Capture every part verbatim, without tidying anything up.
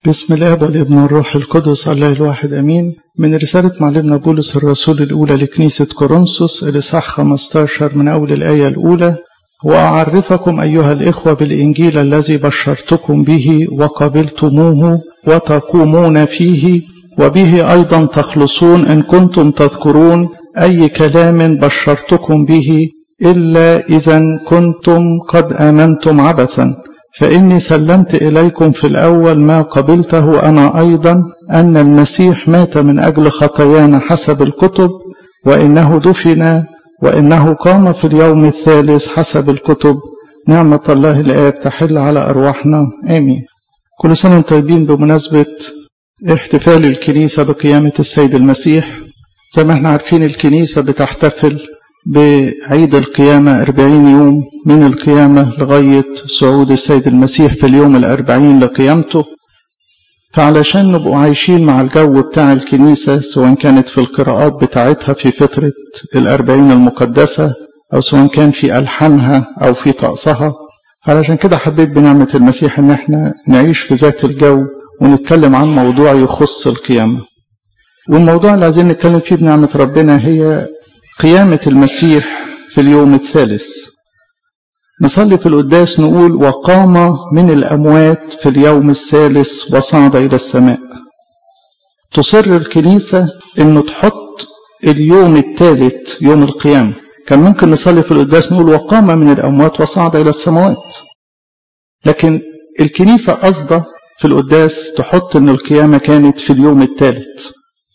بسم الآب والابن والروح القدس الله الواحد أمين. من رسالة معلمنا بولس الرسول الأولى لكنيسة كورنثوس الإصحاح خمسة عشر من أول الآية الأولى: وأعرفكم أيها الإخوة بالإنجيل الذي بشرتكم به وقبلتموه وتقومون فيه، وبه أيضا تخلصون إن كنتم تذكرون أي كلام بشرتكم به، إلا إذا كنتم قد آمنتم عبثا. فإني سلمت إليكم في الأول ما قبلته أنا أيضا، أن المسيح مات من أجل خطايانا حسب الكتب، وإنه دفن، وإنه قام في اليوم الثالث حسب الكتب. نعمة الله الآب تحل على أرواحنا آمين. كل سنة وانتم طيبين بمناسبة احتفال الكنيسة بقيامة السيد المسيح. زي ما احنا عارفين الكنيسة بتحتفل بعيد القيامة أربعين يوم من القيامة لغاية صعود السيد المسيح في اليوم الأربعين لقيامته. فعلشان نبقوا عايشين مع الجو بتاع الكنيسة، سواء كانت في القراءات بتاعتها في فترة الأربعين المقدسة، أو سواء كان في ألحانها أو في طقسها، فعلشان كده حبيت بنعمة المسيح إن احنا نعيش في ذات الجو ونتكلم عن موضوع يخص القيامة. والموضوع اللي عايزين نتكلم فيه بنعمة ربنا هي قيامة المسيح في اليوم الثالث. نصلي في القداس نقول: وقام من الأموات في اليوم الثالث وصعد إلى السماء. تصر الكنيسة إنه تحط اليوم الثالث يوم القيامة. كان ممكن نصلي في القداس نقول: وقام من الأموات وصعد إلى السماوات، لكن الكنيسة قصده في القداس تحط إن القيامة كانت في اليوم الثالث.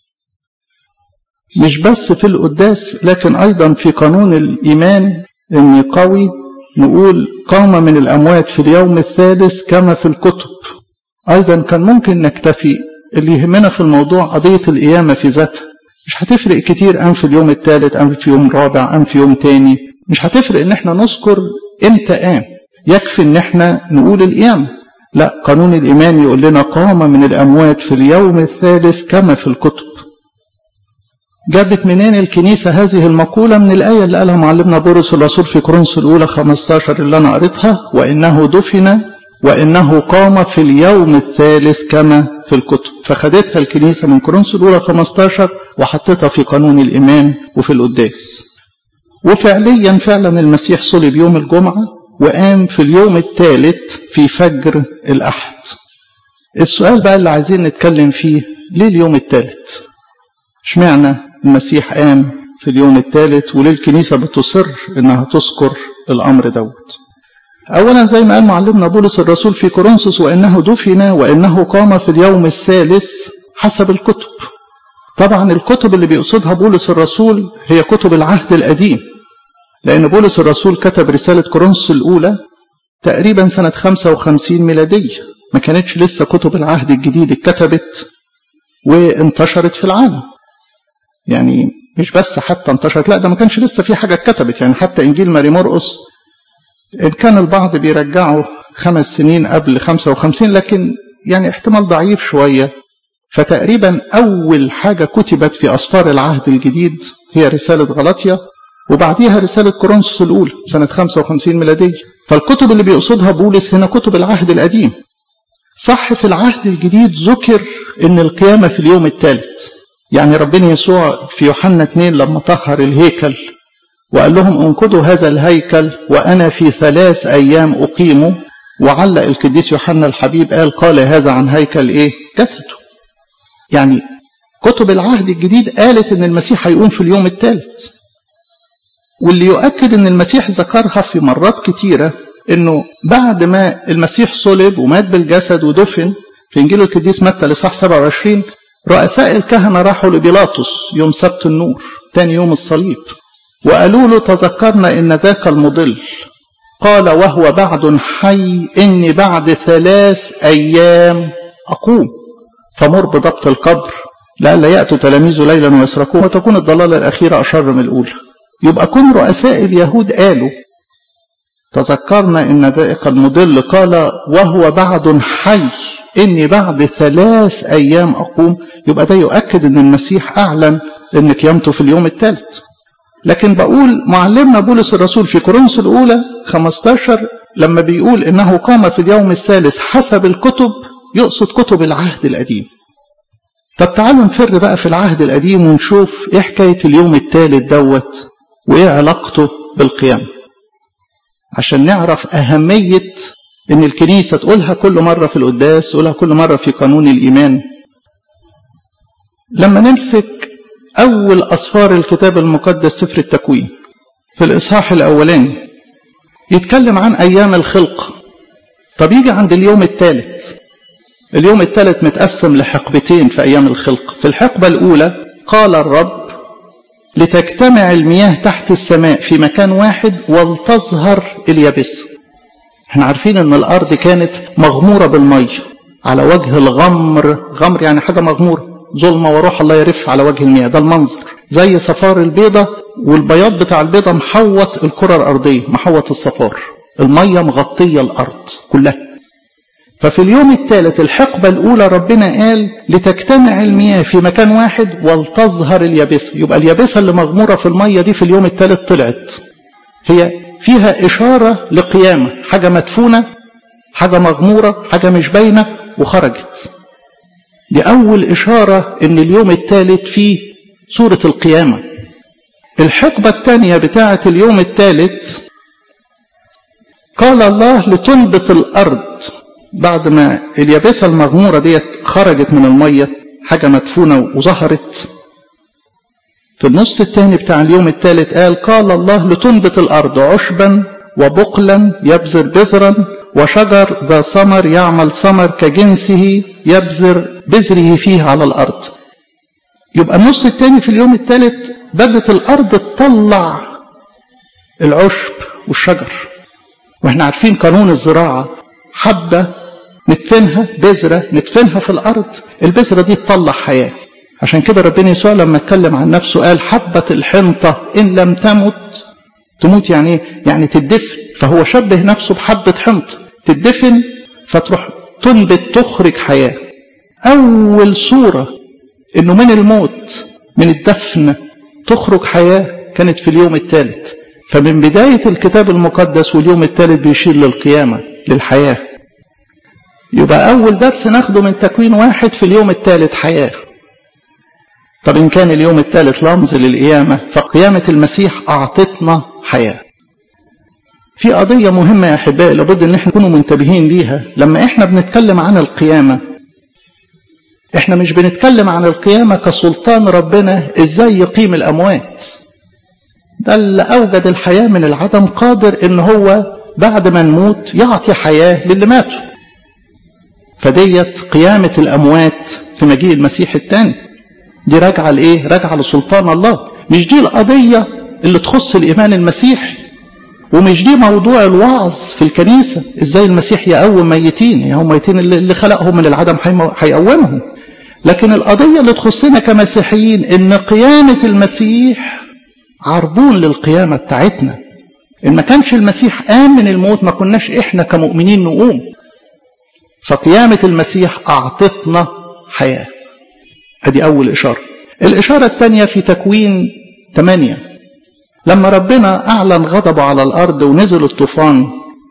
مش بس في القداس، لكن أيضا في قانون الإيمان النقوي نقول: قام من الأموات في اليوم الثالث كما في الكتب. أيضا كان ممكن نكتفي، اللي يهمنا في الموضوع قضية القيامة في ذاتها. مش هتفرق كتير أم في اليوم الثالث أم في يوم رابع أم في يوم تاني، مش هتفرق إن احنا نذكر إمتى قام، يكفي إن احنا نقول القيامة. لا، قانون الإيمان يقول لنا: قام من الأموات في اليوم الثالث كما في الكتب. جابت منين الكنيسة هذه المقولة؟ من الآية اللي قالها معلمنا بولس الرسول في كورنثوس الأولى خمسة عشر اللي أنا قريتها: وإنه دفن وإنه قام في اليوم الثالث كما في الكتب. فخدتها الكنيسة من كورنثوس الأولى خمسة عشر وحطتها في قانون الإيمان وفي القداس. وفعليا فعلا المسيح صلب يوم الجمعة وقام في اليوم الثالث في فجر الأحد. السؤال بقى اللي عايزين نتكلم فيه: ليه اليوم الثالث؟ اشمعنى المسيح قام في اليوم الثالث وليه الكنيسة بتصر انها تذكر الامر دوت؟ اولا زي ما قال معلمنا بولس الرسول في كورنثوس: وانه دفن وانه قام في اليوم الثالث حسب الكتب. طبعا الكتب اللي بيقصدها بولس الرسول هي كتب العهد القديم، لان بولس الرسول كتب رسالة كورنثوس الاولى تقريبا سنة خمسة وخمسين ميلادية. ما كانتش لسه كتب العهد الجديد اتكتبت وانتشرت في العالم. يعني مش بس حتى انتشرت، لا ده ما كانش لسه في حاجة اتكتبت. يعني حتى إنجيل ماري مرقس إن كان البعض بيرجعه خمس سنين قبل خمسة وخمسين، لكن يعني احتمال ضعيف شوية. فتقريبا أول حاجة كتبت في أسفار العهد الجديد هي رسالة غلاطيا، وبعديها رسالة كورنثوس الأولى سنة خمسة وخمسين ميلادية. فالكتب اللي بيقصدها بولس هنا كتب العهد القديم. صح في العهد الجديد ذكر إن القيامة في اليوم الثالث. يعني ربنا يسوع في يوحنا اثنين لما طهر الهيكل وقال لهم: انقضوا هذا الهيكل وأنا في ثلاث أيام أقيمه. وعلق القديس يوحنا الحبيب قال: قال هذا عن هيكل إيه؟ جسده. يعني كتب العهد الجديد قالت إن المسيح هيقوم في اليوم الثالث. واللي يؤكد إن المسيح ذكرها في مرات كتيرة إنه بعد ما المسيح صلب ومات بالجسد ودفن، في إنجيل القديس متى الإصحاح سبعة وعشرين رؤساء الكهنة راحوا لبيلاطس يوم سبت النور تاني يوم الصليب، وقالوا له: تذكرنا إن ذاك المضل قال وهو بعد حي إني بعد ثلاث أيام أقوم، فمر بضبط القبر لئلا يأتوا تلاميذه ليلا ويسرقوه وتكون الضلالة الأخيرة أشر من الأولى. يبقى كن رؤساء اليهود قالوا: تذكرنا إن ذاك المضل قال وهو بعد حي إني بعد ثلاث أيام أقوم. يبقى ده يؤكد إن المسيح أعلن إن قيامته في اليوم الثالث. لكن بقول معلمنا بولس الرسول في كورنثوس الأولى خمسة عشر لما بيقول إنه قام في اليوم الثالث حسب الكتب، يقصد كتب العهد القديم. طب تعالوا نفر بقى في العهد القديم ونشوف ايه حكاية اليوم الثالث دوت وايه علاقته بالقيامة، عشان نعرف أهمية ان الكنيسة تقولها كل مرة في القداس، تقولها كل مرة في قانون الإيمان. لما نمسك أول أسفار الكتاب المقدس سفر التكوين في الإصحاح الأولاني يتكلم عن أيام الخلق. طب يجي عند اليوم الثالث، اليوم الثالث متقسم لحقبتين في أيام الخلق. في الحقبة الأولى قال الرب لتجتمع المياه تحت السماء في مكان واحد ولتظهر اليابسة. احنا عارفين ان الأرض كانت مغمورة بالمية على وجه الغمر، غمر يعني حاجة مغمورة، ظلمة وروح الله يرف على وجه المياه. ده المنظر زي صفار البيضة، والبياض بتاع البيضة محوط الكرة الأرضية، محوط الصفار، المية مغطية الأرض كلها. ففي اليوم الثالث الحقبة الأولى ربنا قال لتجتمع المياه في مكان واحد ولتظهر اليابسة. يبقى اليابسة اللي مغمورة في المية دي في اليوم الثالث طلعت، هي فيها إشارة لقيامة، حاجة مدفونة، حاجة مغمورة، حاجة مش باينة وخرجت. دي أول إشارة إن اليوم الثالث فيه صورة القيامة. الحقبة الثانية بتاعة اليوم الثالث قال الله لتنبت الأرض. بعد ما اليابسة المغمورة ديت خرجت من المية، حاجة مدفونة وظهرت، في النص الثاني بتاع اليوم الثالث قال قال الله لتنبت الأرض عشبا وبقلا يبذر بذرا وشجر ذا ثمر يعمل ثمر كجنسه يبذر بذره فيه على الأرض. يبقى النص الثاني في اليوم الثالث بدت الأرض تطلع العشب والشجر. واحنا عارفين قانون الزراعة، حبة ندفنها، بذرة ندفنها في الأرض، البذرة دي تطلع حياة. عشان كده ربنا يسوع لما اتكلم عن نفسه قال حبة الحنطة إن لم تمت، تموت يعني يعني تدفن. فهو شبه نفسه بحبة حنطة تدفن فتروح تنبت تخرج حياة. أول صورة إنه من الموت، من الدفن تخرج حياة كانت في اليوم الثالث. فمن بداية الكتاب المقدس واليوم الثالث بيشير للقيامة، للحياة. يبقى أول درس ناخده من تكوين واحد في اليوم الثالث حياة. طب إن كان اليوم الثالث رمز للقيامة، فقيامة المسيح أعطتنا حياة. في قضية مهمة يا أحبائي لابد إن احنا نكونوا منتبهين ليها. لما احنا بنتكلم عن القيامة، احنا مش بنتكلم عن القيامة كسلطان ربنا ازاي يقيم الأموات. ده اللي أوجد الحياة من العدم قادر إن هو بعد ما نموت يعطي حياة للي ماتوا. فديت قيامة الأموات في مجيء المسيح الثاني، دي راجعة لإيه؟ راجعة لسلطان الله. مش دي القضية اللي تخص الإيمان المسيحي، ومش دي موضوع الوعظ في الكنيسة ازاي المسيح يقوم ميتين، يعني هم ميتين اللي خلقهم من العدم هيقومهم. لكن القضية اللي تخصنا كمسيحيين ان قيامة المسيح عربون للقيامة بتاعتنا. ان ما كانش المسيح قام من الموت ما كناش احنا كمؤمنين نقوم. فقيامة المسيح اعطتنا حياة. ادي اول اشارة. الاشارة الثانية في تكوين ثمانية، لما ربنا اعلن غضبه على الارض ونزل الطوفان،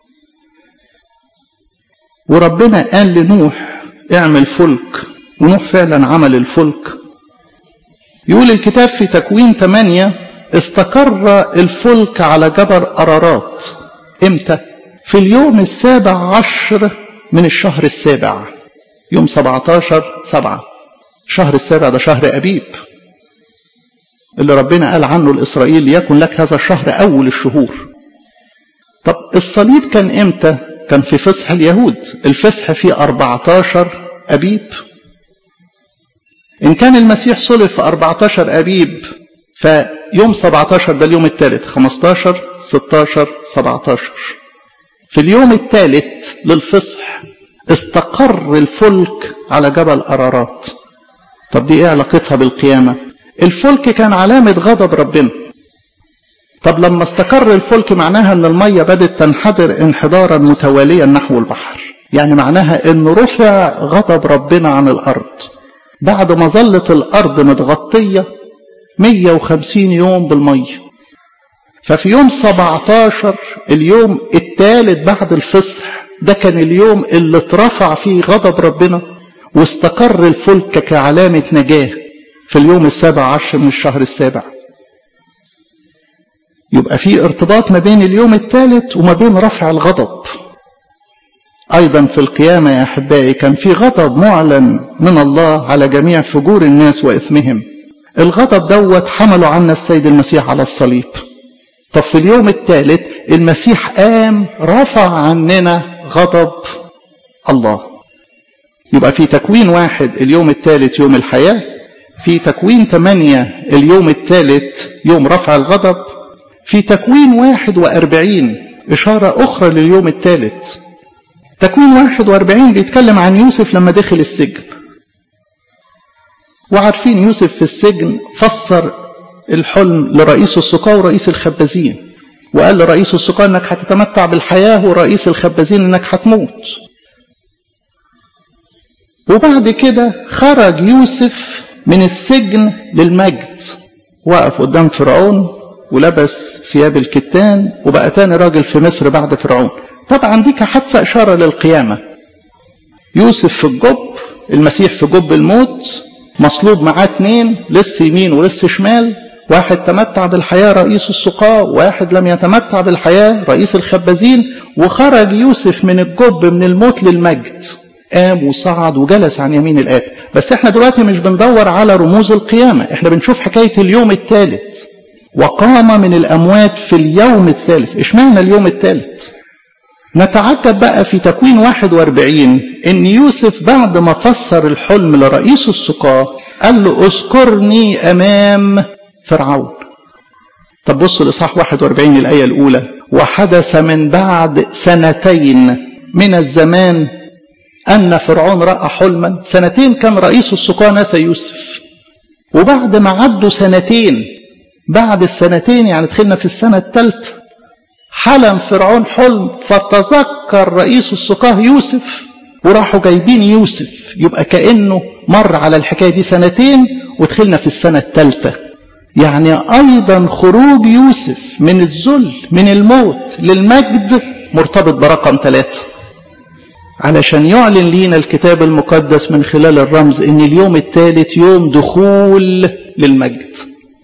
وربنا قال لنوح اعمل فلك، ونوح فعلا عمل الفلك. يقول الكتاب في تكوين ثمانية استقر الفلك على جبل أرارات. امتى؟ في اليوم السابع عشر من الشهر السابع، يوم سبعتاشر سبعة. شهر السابع ده شهر أبيب اللي ربنا قال عنه لإسرائيل ليكن لك هذا الشهر أول الشهور. طب الصليب كان امتى؟ كان في فصح اليهود. الفصح في أربعتاشر أبيب. إن كان المسيح صلب في أربعتاشر أبيب، فيوم سبعتاشر ده اليوم الثالث، خمستاشر ستاشر سبعتاشر. في اليوم الثالث للفصح استقر الفلك على جبل أرارات. طب دي ايه علاقتها بالقيامة؟ الفلك كان علامة غضب ربنا. طب لما استقر الفلك معناها ان المية بدت تنحدر انحدارا متواليا نحو البحر، يعني معناها ان رفع غضب ربنا عن الارض بعد ما ظلت الارض متغطية مية وخمسين يوم بالمية. ففي يوم سبعتاشر اليوم الثالث بعد الفصح ده كان اليوم اللي اترفع فيه غضب ربنا واستقر الفلك كعلامة نجاة في اليوم السابع عشر من الشهر السابع. يبقى في ارتباط ما بين اليوم الثالث وما بين رفع الغضب. أيضا في القيامة يا أحبائي كان في غضب معلن من الله على جميع فجور الناس وإثمهم. الغضب دوت حمله عنا السيد المسيح على الصليب. طب في اليوم الثالث المسيح قام رفع عننا غضب الله. يبقى في تكوين واحد اليوم الثالث يوم الحياة، في تكوين ثمانية اليوم الثالث يوم رفع الغضب، في تكوين واحد وأربعين إشارة أخرى لليوم الثالث. تكوين واحد وأربعين بيتكلم عن يوسف لما دخل السجن، وعارفين يوسف في السجن فسر الحلم لرئيس السقاة ورئيس الخبازين، وقال لرئيس السقاة انك هتتمتع بالحياة ورئيس الخبازين انك هتموت. وبعد كده خرج يوسف من السجن للمجد، وقف قدام فرعون ولبس ثياب الكتان وبقى تاني راجل في مصر بعد فرعون. طبعا دي كحادثة إشارة للقيامة. يوسف في الجب، المسيح في جب الموت، مصلوب معاه اتنين لص يمين ولص شمال، واحد تمتع بالحياة رئيس السقاة، واحد لم يتمتع بالحياة رئيس الخبازين. وخرج يوسف من الجب من الموت للمجد، قام وصعد وجلس عن يمين الآب. بس احنا دلوقتي مش بندور على رموز القيامة، احنا بنشوف حكاية اليوم الثالث. وقام من الأموات في اليوم الثالث. اشمعنى اليوم الثالث؟ نتعجب بقى في تكوين واحد وأربعين ان يوسف بعد ما فسر الحلم لرئيس السقاة قال له اذكرني امام فرعون. طب بصوا لإصحاح واحد وأربعين الآية الأولى: وحدث من بعد سنتين من الزمان أن فرعون رأى حلما. سنتين كان رئيس السقاة نسى يوسف، وبعد ما عدوا سنتين، بعد السنتين يعني دخلنا في السنة الثالثة، حلم فرعون حلم فتذكر رئيس السقاة يوسف وراحوا جايبين يوسف. يبقى كأنه مر على الحكاية دي سنتين ودخلنا في السنة الثالثة. يعني أيضا خروج يوسف من الذل من الموت للمجد مرتبط برقم ثلاثة، علشان يعلن لينا الكتاب المقدس من خلال الرمز ان اليوم الثالث يوم دخول للمجد.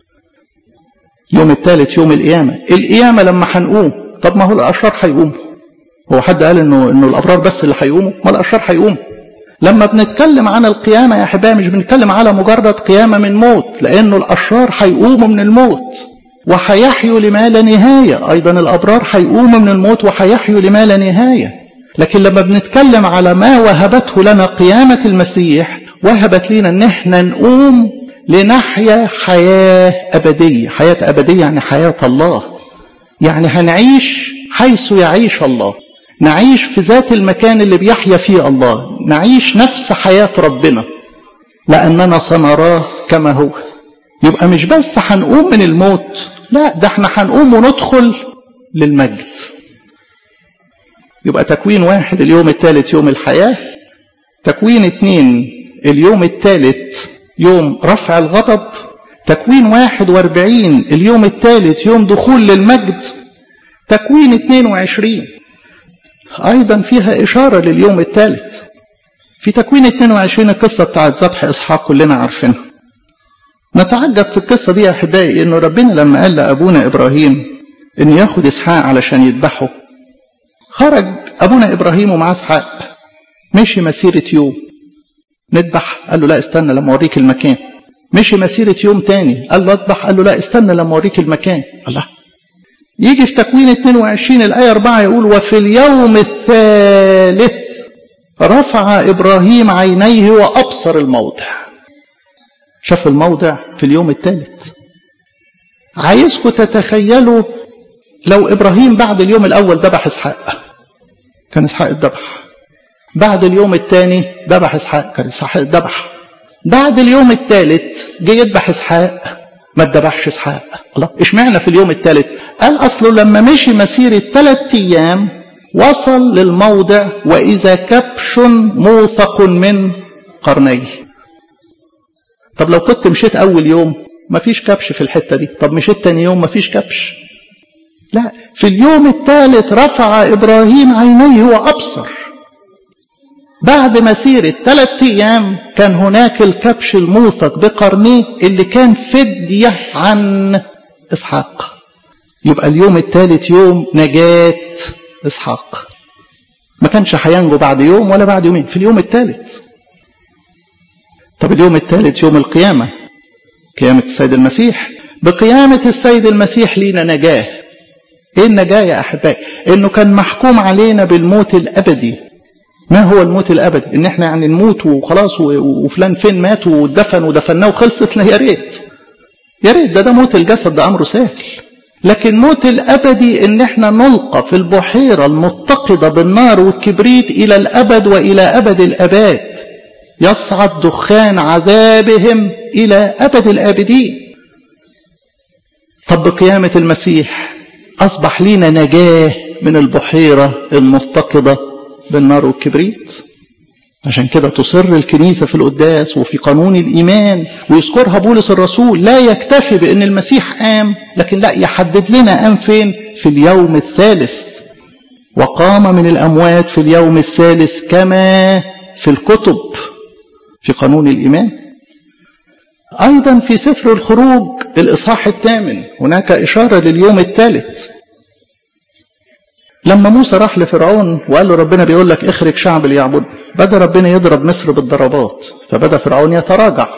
يوم الثالث يوم القيامة. القيامة لما هنقوم، طب ما هو الأشرار هيقوموا. هو حد قال انه انه الأبرار بس اللي هيقوموا؟ ما الأشرار هيقوموا. لما بنتكلم عن القيامة يا أحبائي مش بنتكلم على مجرد قيامة من موت، لأنه الأشرار هيقوموا من الموت وهيحيوا لما لا نهاية. أيضا الأبرار هيقوموا من الموت وهيحيوا لما لا نهاية. لكن لما بنتكلم على ما وهبته لنا قيامة المسيح، وهبت لنا ان احنا نقوم لنحيا حياة أبدية. حياة أبدية يعني حياة الله، يعني هنعيش حيث يعيش الله، نعيش في ذات المكان اللي بيحيا فيه الله، نعيش نفس حياة ربنا لأننا سنراه كما هو. يبقى مش بس هنقوم من الموت، لا ده احنا هنقوم وندخل للمجد. يبقى تكوين واحد اليوم الثالث يوم الحياة، تكوين اثنين اليوم الثالث يوم رفع الغضب، تكوين واحد واربعين اليوم الثالث يوم دخول للمجد، تكوين اثنين وعشرين أيضا فيها إشارة لليوم الثالث. في تكوين اثنين وعشرين القصة بتاعت ذبح إسحاق كلنا عارفينها. نتعجب في القصة دي يا أحبائي إنه ربنا لما قال لأبونا إبراهيم إنه ياخد إسحاق علشان يذبحه، خرج أبونا إبراهيم ومعاه إسحاق، مشي مسيرة يوم، نذبح، قال له لا استنى لما أوريك المكان. مشي مسيرة يوم تاني، قال له اذبح، قال له لا استنى لما أوريك المكان. الله. يجي في تكوين اثنين وعشرين الآية أربعة يقول: وفي اليوم الثالث رفع إبراهيم عينيه وأبصر الموضع. شاف الموضع في اليوم الثالث. عايزكم تتخيلوا لو إبراهيم بعد اليوم الأول ذبح إسحاق، كان إسحاق اتذبح. بعد اليوم الثاني ذبح إسحاق، كان إسحاق اتذبح. بعد اليوم الثالث جه يذبح إسحاق، ما اتذبحش إسحاق. الله، اشمعنى في اليوم الثالث؟ قال أصله لما مشي مسيرة ثلاث أيام وصل للموضع وإذا كبش موثق من قرنيه. طب لو كنت مشيت أول يوم ما فيش كبش في الحتة دي، طب مشيت تاني يوم ما فيش كبش. لا، في اليوم الثالث رفع إبراهيم عينيه وأبصر. بعد مسيرة ثلاث أيام كان هناك الكبش الموثق بقرنيه اللي كان فدية عن إسحاق. يبقى اليوم الثالث يوم نجاة إسحاق، ما كانش هينجو بعد يوم ولا بعد يومين، في اليوم الثالث. طب اليوم الثالث يوم القيامة، قيامة السيد المسيح. بقيامة السيد المسيح لينا نجاة. ايه النجاة يا أحبائي؟ إنه كان محكوم علينا بالموت الأبدي. ما هو الموت الأبدي؟ إن إحنا يعني نموت وخلاص وفلان فين مات ودفن ودفناه وخلصت؟ لا، يا ريت يا ريت، ده ده موت الجسد، ده أمره سهل. لكن موت الأبدي إن إحنا نلقى في البحيرة المتقدة بالنار والكبريت إلى الأبد وإلى أبد الأباد، يصعد دخان عذابهم إلى أبد الآبدين. طب بقيامة المسيح أصبح لنا نجاة من البحيرة المتقدة بالنار والكبريت. عشان كده تصر الكنيسة في القداس وفي قانون الإيمان ويذكرها بولس الرسول، لا يكتفي بأن المسيح قام، لكن لا، يحدد لنا قام فين؟ في اليوم الثالث. وقام من الأموات في اليوم الثالث كما في الكتب في قانون الإيمان. أيضا في سفر الخروج الإصحاح الثامن هناك إشارة لليوم الثالث. لما موسى راح لفرعون وقال له ربنا بيقول لك اخرج شعب ليعبد، بدأ ربنا يضرب مصر بالضربات، فبدأ فرعون يتراجع.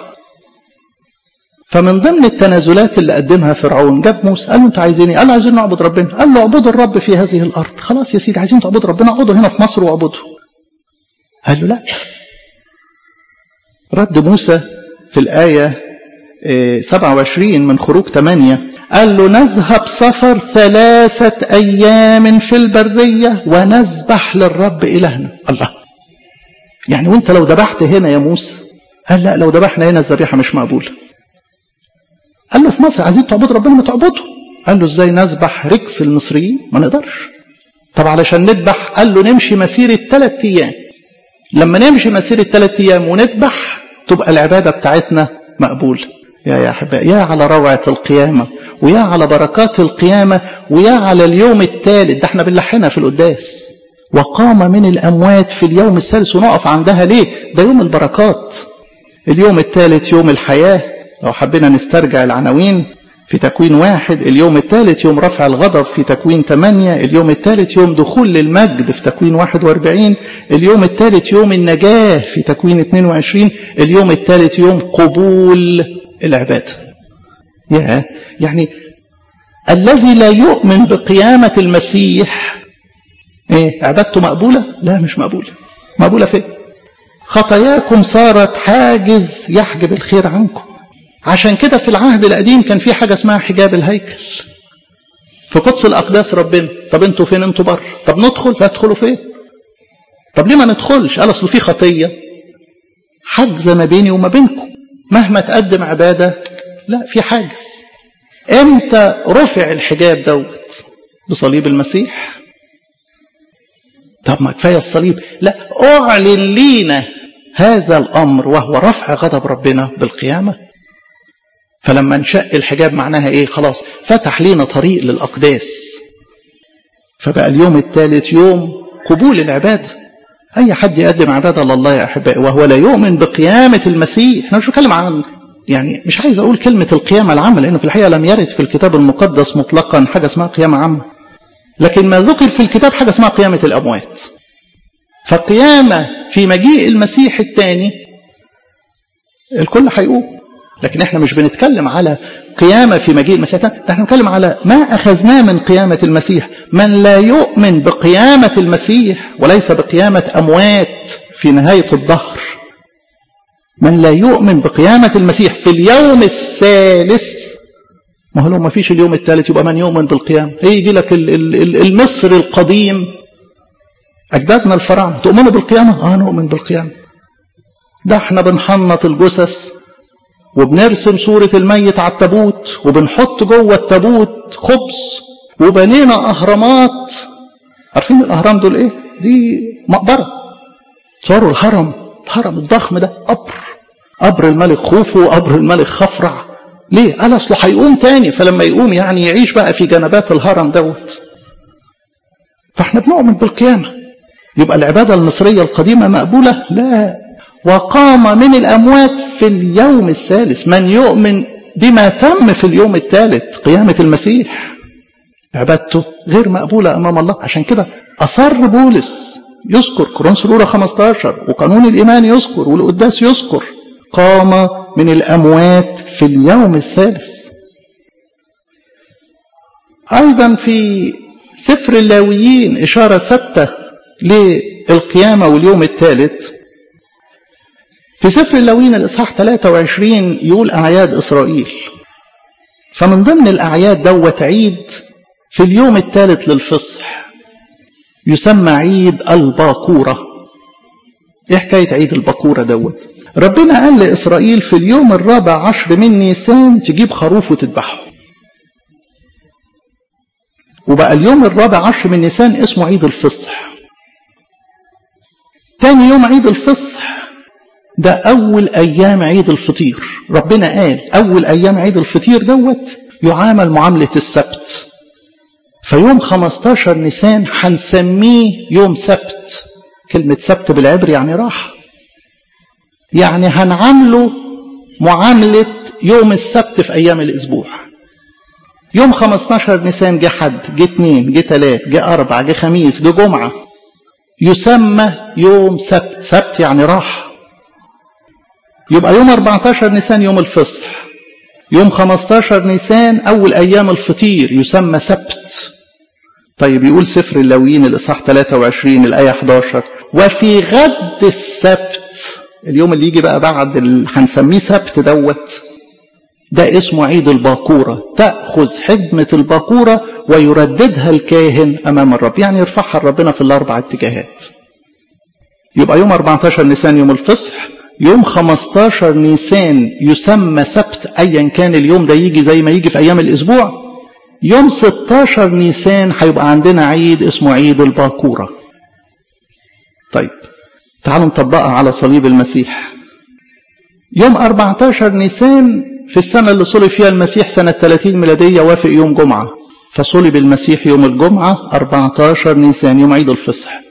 فمن ضمن التنازلات اللي قدمها فرعون جاب موسى قال له انتوا عايزين ايه؟ قال له عايزين نعبد ربنا. قال له اعبدوا الرب في هذه الارض. خلاص يا سيدي، عايزين تعبدوا ربنا، اقعدوا هنا في مصر واعبدوا. قال له لا. رد موسى في الآية سبعة وعشرين من خروج ثمانية قال له نذهب سفر ثلاثة أيام في البرية ونذبح للرب إلهنا. الله، يعني وانت لو ذبحت هنا يا موسى؟ قال لا، لو ذبحنا هنا الذبيحة مش مقبولة. قال له في مصر عايزين تعبدوا ربنا، ما تعبدوا. قال له ازاي نذبح ركس المصريين؟ ما نقدرش. طب علشان نذبح قال له نمشي مسيرة ثلاث أيام. لما نمشي مسيرة ثلاث أيام ونذبح تبقى العبادة بتاعتنا مقبولة. يا يا أحبائي، يا على روعة القيامة، ويا على بركات القيامة، ويا على اليوم الثالث. ده احنا بنلحنها في القداس، وقام من الأموات في اليوم الثالث، ونقف عندها ليه؟ ده يوم البركات. اليوم الثالث يوم الحياة. لو حبينا نسترجع العناوين في تكوين واحد، اليوم الثالث يوم رفع الغضب في تكوين ثمانية، اليوم الثالث يوم دخول للمجد في تكوين واحد وأربعين، اليوم الثالث يوم النجاة في تكوين اثنين وعشرين، اليوم الثالث يوم قبول العبادة. يا يعني الذي لا يؤمن بقيامة المسيح ايه عبادته مقبولة؟ لا، مش مقبولة. مقبولة فين؟ خطاياكم صارت حاجز يحجب الخير عنكم. عشان كده في العهد القديم كان في حاجة اسمها حجاب الهيكل في قدس الأقداس ربنا. طب انتوا فين؟ انتوا بره. طب ندخل؟ لا، تدخلوا فين؟ طب ليه ما ندخلش؟ قال اصل في خطية حجز ما بيني وما بينكم، مهما تقدم عبادة لا، في حاجز. امتى رفع الحجاب دوت؟ بصليب المسيح. طب ما كفاية الصليب؟ لا، اعلن لينا هذا الامر وهو رفع غضب ربنا بالقيامة. فلما انشق الحجاب معناها ايه؟ خلاص فتح لينا طريق للأقداس. فبقى اليوم الثالث يوم قبول العبادة. اي حد يقدم عبادة لله يا احبائي وهو لا يؤمن بقيامة المسيح، انا مش بتكلم عن، يعني مش عايز اقول كلمة القيامة العامة، لانه في الحقيقة لم يرد في الكتاب المقدس مطلقا حاجة اسمها قيامة عامة، لكن ما ذكر في الكتاب حاجة اسمها قيامة الأموات. فقيامة في مجيء المسيح الثاني الكل هيقوم، لكن احنا مش بنتكلم على قيامة في مجيء المسيح الثاني، احنا بنتكلم على ما أخذناه من قيامة المسيح. من لا يؤمن بقيامة المسيح وليس بقيامة أموات في نهاية الدهر، من لا يؤمن بقيامة المسيح في اليوم الثالث، ما هو لو ما فيش اليوم الثالث يبقى من يؤمن بالقيامة؟ هيجي لك المصري القديم أجدادنا الفراعنة، تؤمنوا بالقيامة؟ آه نؤمن بالقيامة. ده احنا بنحنط الجثث وبنرسم صورة الميت على التابوت وبنحط جوه التابوت خبز وبنينا أهرامات. عارفين الأهرام دول ايه؟ دي مقبرة. تصوروا الهرم، الهرم الضخم ده قبر، قبر الملك خوفو وقبر الملك خفرع. ليه؟ قال اصله هيقوم تاني، فلما يقوم يعني يعيش بقى في جنبات الهرم دوت. فاحنا بنؤمن بالقيامة. يبقى العبادة المصرية القديمة مقبولة؟ لا. وقام من الأموات في اليوم الثالث. من يؤمن بما تم في اليوم الثالث قيامة المسيح عبادته غير مقبولة أمام الله. عشان كده أصر بولس يذكر كورنثوس الأولى خمسة عشر وقانون الإيمان يذكر والقداس يذكر قام من الأموات في اليوم الثالث. أيضا في سفر اللاويين إشارة ثابتة للقيامة واليوم الثالث. في سفر اللاويين الإصحاح ثلاثة وعشرين يقول أعياد إسرائيل، فمن ضمن الأعياد دوت عيد في اليوم الثالث للفصح يسمى عيد الباكورة. إيه حكاية عيد الباكورة دوت؟ ربنا قال لإسرائيل في اليوم الرابع عشر من نيسان تجيب خروف وتذبحه، وبقى اليوم الرابع عشر من نيسان اسمه عيد الفصح. تاني يوم عيد الفصح ده أول أيام عيد الفطير. ربنا قال أول أيام عيد الفطير دوت يعامل معاملة السبت، فيوم خمستاشر نيسان هنسميه يوم سبت. كلمة سبت بالعبري يعني راحة، يعني هنعامله معاملة يوم السبت في أيام الأسبوع. يوم خمستاشر نيسان جه حد، جه اتنين، جه تلات، جه أربع، جه خميس، جه جمعة، يسمى يوم سبت. سبت يعني راحة. يبقى يوم أربعتاشر نيسان يوم الفصح، يوم خمستاشر نيسان أول أيام الفطير يسمى سبت. طيب يقول سفر اللاويين الإصحاح ثلاثة وعشرين الآية حداشر وفي غد السبت، اليوم اللي يجي بقى بعد اللي هنسميه سبت دوت ده اسمه عيد الباكورة. تأخذ حجمة الباكورة ويرددها الكاهن أمام الرب، يعني يرفعها ربنا في الأربع اتجاهات. يبقى يوم أربعتاشر نيسان يوم الفصح، يوم خمستاشر نيسان يسمى سبت أيا كان اليوم ده يجي زي ما يجي في أيام الأسبوع. يوم ستاشر نيسان هيبقى عندنا عيد اسمه عيد الباكورة. طيب تعالوا نطبقها على صليب المسيح. يوم أربعتاشر نيسان في السنة اللي صلب فيها المسيح سنة ثلاثين ميلادية وافق يوم جمعة، فصلب المسيح يوم الجمعة أربعتاشر نيسان يوم عيد الفصح.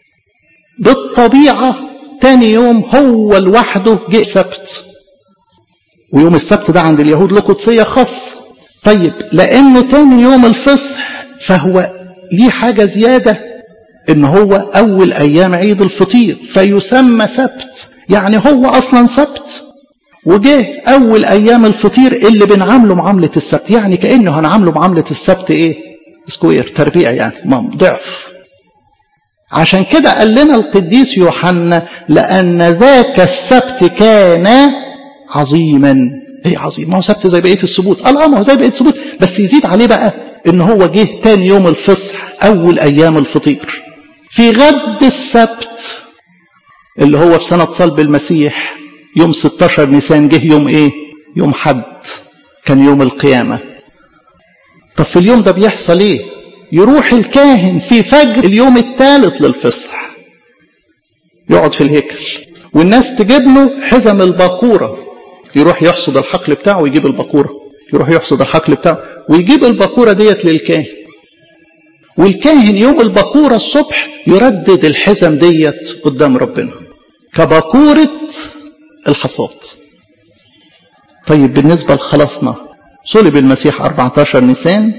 بالطبيعة تاني يوم هو لوحده جه سبت، ويوم السبت ده عند اليهود له قدسية خاصة. طيب لأنه تاني يوم الفصح فهو ليه حاجة زيادة، إن هو أول أيام عيد الفطير فيسمى سبت، يعني هو أصلا سبت وجه أول أيام الفطير اللي بنعامله معاملة السبت، يعني كأنه هنعامله معاملة السبت إيه؟ سكوير، تربيع، يعني ضعف. عشان كده قال لنا القديس يوحنا لأن ذاك السبت كان عظيما. ايه عظيم؟ ما هو سبت زي بقية السبوت. قال اه ما هو زي بقية السبوت، بس يزيد عليه بقى ان هو جه تاني يوم الفصح اول ايام الفطير. في غد السبت اللي هو في سنة صلب المسيح يوم ستاشر نيسان جه يوم ايه؟ يوم حد، كان يوم القيامة. طب في اليوم ده بيحصل ايه؟ يروح الكاهن في فجر اليوم الثالث للفصح يقعد في الهيكل، والناس تجيب له حزم الباكورة، يروح يحصد الحقل بتاعه ويجيب الباكورة، يروح يحصد الحقل بتاعه ويجيب الباكورة ديت للكاهن، والكاهن يوم الباكورة الصبح يردد الحزم ديت قدام ربنا كباكورة الحصاد. طيب بالنسبة لخلاصنا، صلب المسيح أربعتاشر نيسان،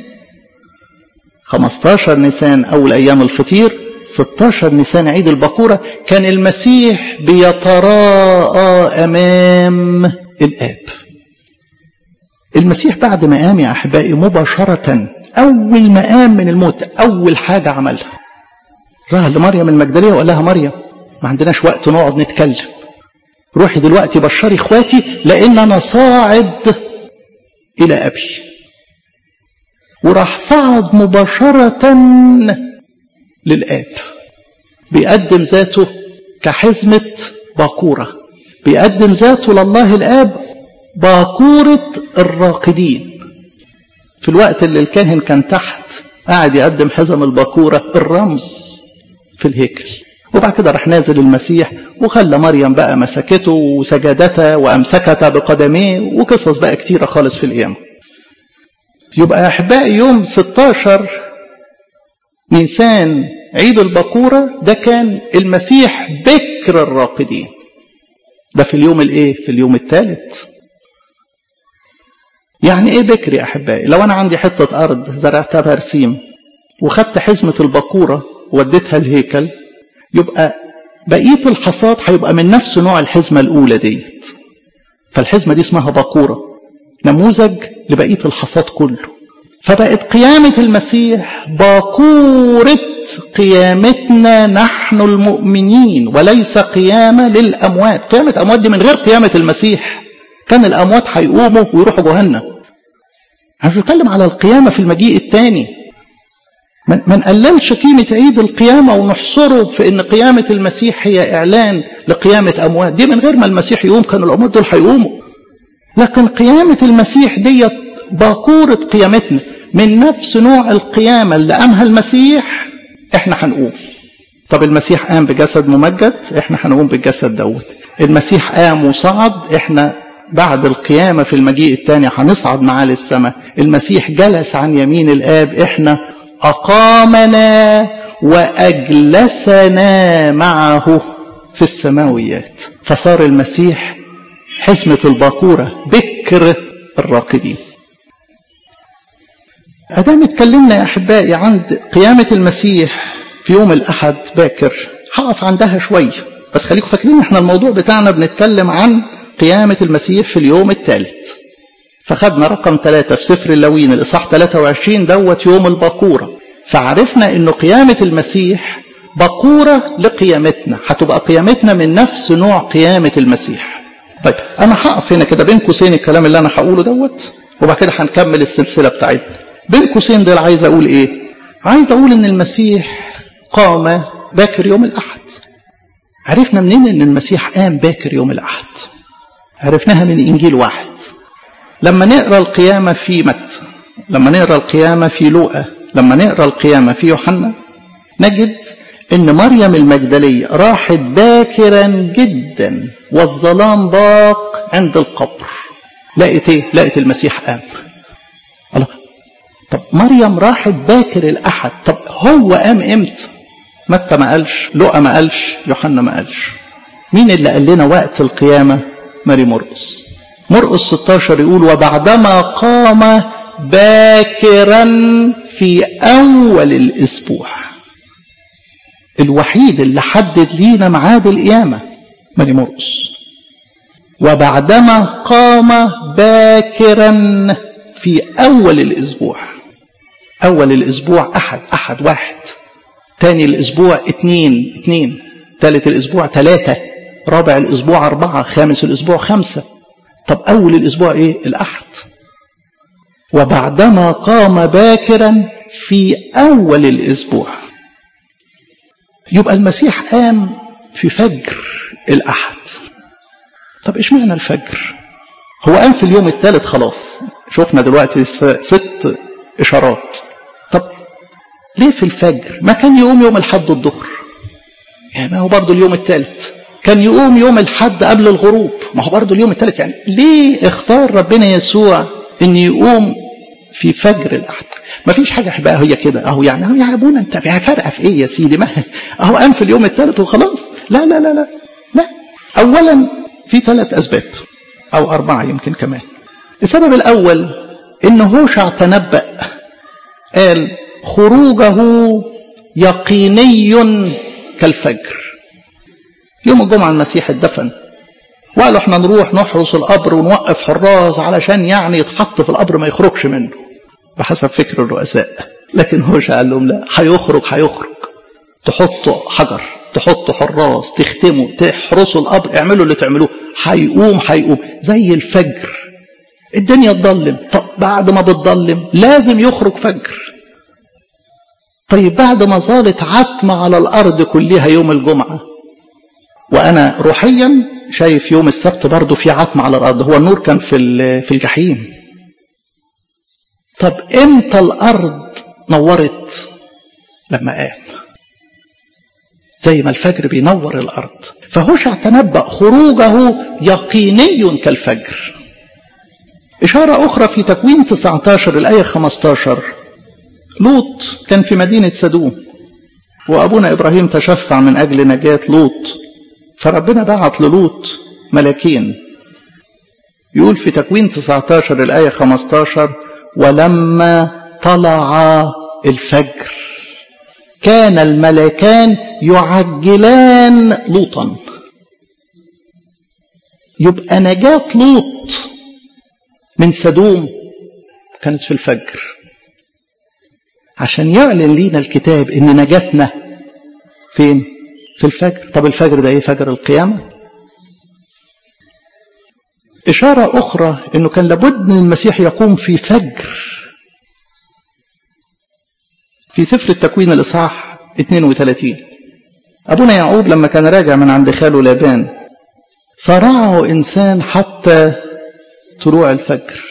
خمستاشر نيسان أول أيام الفطير، ستاشر نيسان عيد الباكورة. كان المسيح بيتراءى أمام الآب. المسيح بعد ما قام يا أحبائي مباشرة، أول ما قام من الموت أول حاجة عملها ظهر لمريم المجدلية وقال لها مريم ما عندناش وقت نقعد نتكلم، روحي دلوقتي بشري اخواتي لأن أنا صاعد إلى أبي. وراح صعد مباشرة للآب، بيقدم ذاته كحزمة باكورة، بيقدم ذاته لله الآب باكورة الراقدين. في الوقت اللي الكاهن كان تحت قاعد يقدم حزم الباكورة الرمز في الهيكل، وبعد كده راح نازل المسيح وخلى مريم بقى مسكته وسجدتها وأمسكتها بقدميه وقصص بقى كتيرة خالص في القيامة. يبقى أحبائي يوم ستاشر نيسان عيد البكورة ده كان المسيح بكر الراقدين. ده في اليوم الايه؟ في اليوم الثالث. يعني ايه بكر يا أحبائي؟ لو أنا عندي حتة أرض زرعتها برسيم وخدت حزمة البكورة وديتها الهيكل، يبقى بقية الحصاد هيبقى من نفس نوع الحزمة الأولى ديت. فالحزمة دي اسمها بكورة، نموذج لبقية الحصاد كله. فبقت قيامة المسيح باكورة قيامتنا نحن المؤمنين، وليس قيامة للأموات. قيامة أموات دي من غير قيامة المسيح كان الأموات هيقوموا ويروحوا جهنم. احنا بنتكلم على القيامة في المجيء الثاني. ما نقللش قيمة عيد القيامة ونحصره في ان قيامة المسيح هي اعلان لقيامة اموات. دي من غير ما المسيح يقوم كانوا الاموات دول هيقوموا. لكن قيامة المسيح دي باكورة قيامتنا، من نفس نوع القيامة اللي قامها المسيح احنا هنقوم. طب المسيح قام بجسد ممجد، احنا هنقوم بالجسد دوت. المسيح قام وصعد، احنا بعد القيامة في المجيء الثاني هنصعد معاه للسماء. المسيح جلس عن يمين الآب، احنا أقامنا وأجلسنا معه في السماويات. فصار المسيح حزمة الباكورة، بكر الراقدين. أدام اتكلمنا يا أحبائي عن قيامة المسيح في يوم الأحد باكر، هقف عندها شوية بس خليكم فاكرين احنا الموضوع بتاعنا بنتكلم عن قيامة المسيح في اليوم الثالث. فخدنا رقم ثلاثة في سفر اللاويين الإصحاح ثلاثة وعشرين دوت يوم الباكورة. فعرفنا انه قيامة المسيح باكورة لقيامتنا، هتبقى قيامتنا من نفس نوع قيامة المسيح. طيب انا هقف هنا كده بين قوسين الكلام اللي انا هقوله دوت، وبعد كده هنكمل السلسلة بتاعتنا. بين قوسين دول عايز اقول ايه؟ عايز اقول ان المسيح قام باكر يوم الاحد. عرفنا منين ان المسيح قام باكر يوم الاحد؟ عرفناها من انجيل واحد. لما نقرأ القيامة في متى، لما نقرأ القيامة في لوقا، لما نقرأ القيامة في يوحنا، نجد ان مريم المجدلية راحت باكرا جدا والظلام ضاق عند القبر. لقيت ايه؟ لقيت المسيح قام. الله، طب مريم راحت باكر الاحد، طب هو قام امتى؟ متى ما قالش، لوقا ما قالش، يوحنا ما قالش. مين اللي قال لنا وقت القيامة؟ ماري مرقس. مرقس ستاشر يقول وبعدما قام باكرا في أول الأسبوع. الوحيد اللي حدد لينا ميعاد القيامة ماري مرقس. وبعدما قام باكرا في أول الأسبوع. أول الأسبوع أحد، أحد واحد. تاني الأسبوع اتنين، اتنين. تالت الأسبوع تلاتة. رابع الأسبوع أربعة. خامس الأسبوع خمسة. طب أول الأسبوع إيه؟ الأحد. وبعدما قام باكرا في أول الأسبوع. يبقى المسيح قام في فجر الأحد. طب إيش معنى الفجر؟ هو قام في اليوم الثالث خلاص، شوفنا دلوقتي ست إشارات. طب ليه في الفجر؟ ما كان يقوم يوم الحد الظهر، يعني هو برضو اليوم الثالث. كان يقوم يوم الحد قبل الغروب، ما هو برضو اليوم الثالث. يعني ليه اختار ربنا يسوع ان يقوم في فجر الأحد؟ ما فيش حاجة بقى هي كده اهو، يعني اهو يا ابونا انت فارقه في ايه يا سيدي؟ ما اهو قام في اليوم الثالث وخلاص. لا لا لا لا لا. اولا في ثلاث اسباب او اربعه يمكن كمان. السبب الاول ان هوشع تنبأ قال خروجه يقيني كالفجر. يوم الجمعة المسيح اتدفن، وقالوا احنا نروح نحرس القبر ونوقف حراس علشان يعني يتحط في القبر ما يخرجش منه بحسب فكر الرؤساء. لكن هوشع قال لهم لا، هيخرج هيخرج. تحطوا حجر، تحطوا حراس، تختموا، تحرسوا القبر، اعملوا اللي تعملوه، هيقوم هيقوم زي الفجر. الدنيا تضلم، طب بعد ما بتضلم لازم يخرج فجر. طيب بعد ما ظلت عتمة على الأرض كلها يوم الجمعة، وأنا روحيا شايف يوم السبت برضو في عتمة على الأرض، هو النور كان في في الجحيم. طب إمتى الأرض نورت؟ لما قام. زي ما الفجر بينور الأرض. فهوشع تنبأ خروجه يقيني كالفجر. إشارة أخرى في تكوين تسعة عشر الآية خمسة عشر، لوط كان في مدينة سدوم، وأبونا إبراهيم تشفع من أجل نجاة لوط، فربنا بعت للوط ملاكين. يقول في تكوين تسعة عشر الآية خمسة عشر: ولما طلع الفجر كان الملكان يعجلان لوطا. يبقى نجاة لوط من سدوم كانت في الفجر، عشان يعلن لينا الكتاب ان نجاتنا فين؟ في الفجر. طب الفجر ده ايه؟ فجر القيامة. إشارة أخرى انه كان لابد ان المسيح يقوم في فجر. في سفر التكوين الإصحاح اثنين وثلاثين، أبونا يعقوب لما كان راجع من عند خاله لابان صرعه إنسان حتى طلوع الفجر.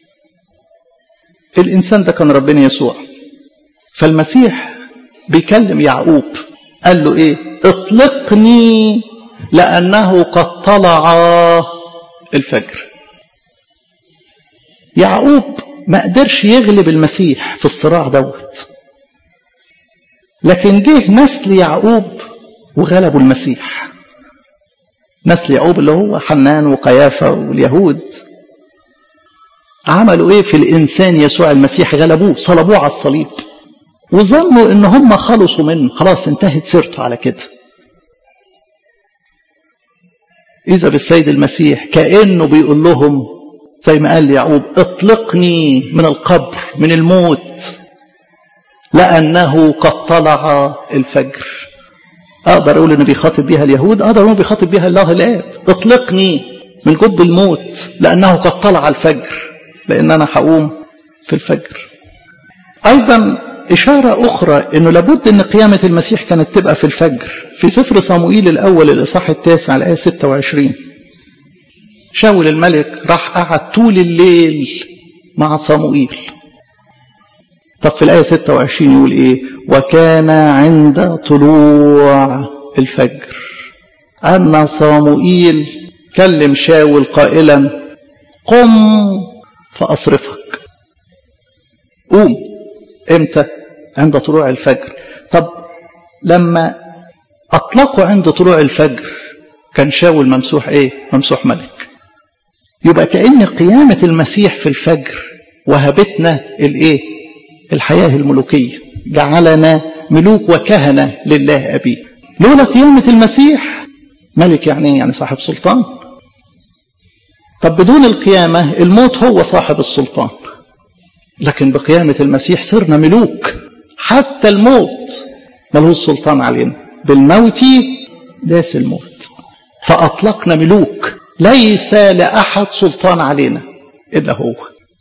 الإنسان ده كان ربنا يسوع. فالمسيح بيكلم يعقوب قال له إيه؟ اطلقني لأنه قد طلع الفجر. يعقوب ما قدرش يغلب المسيح في الصراع دوت، لكن جه نسل يعقوب وغلبوا المسيح. نسل يعقوب اللي هو حنان وقيافة واليهود عملوا ايه في الانسان يسوع المسيح؟ غلبوه، صلبوه على الصليب، وظنوا ان هم خلصوا منه، خلاص انتهت سيرته على كده. اذا بالسيد المسيح كأنه بيقول لهم زي ما قال يعقوب: اطلقني من القبر، من الموت، لأنه قد طلع الفجر. أقدر أقول إنه بيخاطب بيها اليهود، أقدر أقول بيخاطب بيها الله الآب. اطلقني من جب الموت لأنه قد طلع الفجر، لأن أنا هقوم في الفجر. أيضا إشارة أخرى إنه لابد إن قيامة المسيح كانت تبقى في الفجر. في سفر صموئيل الأول الإصحاح التاسع الآية ستة وعشرين، شاول الملك راح قعد طول الليل مع صموئيل. طب في الآية ستة وعشرين يقول إيه؟ وكان عند طلوع الفجر أن صموئيل كلم شاول قائلا: قم فأصرفك. قوم إمتى؟ عند طلوع الفجر. طب لما أطلقوا عند طلوع الفجر كان شاول ممسوح إيه؟ ممسوح ملك. يبقى كأن قيامة المسيح في الفجر وهبتنا الإيه؟ الحياة الملوكية، جعلنا ملوك وكهنة لله أبيه. لولا قيامة المسيح، ملك يعني يعني صاحب سلطان. طب بدون القيامة الموت هو صاحب السلطان، لكن بقيامة المسيح صرنا ملوك، حتى الموت ملهوش سلطان علينا. بالموت داس الموت، فأطلقنا ملوك، ليس لأحد سلطان علينا إلا هو.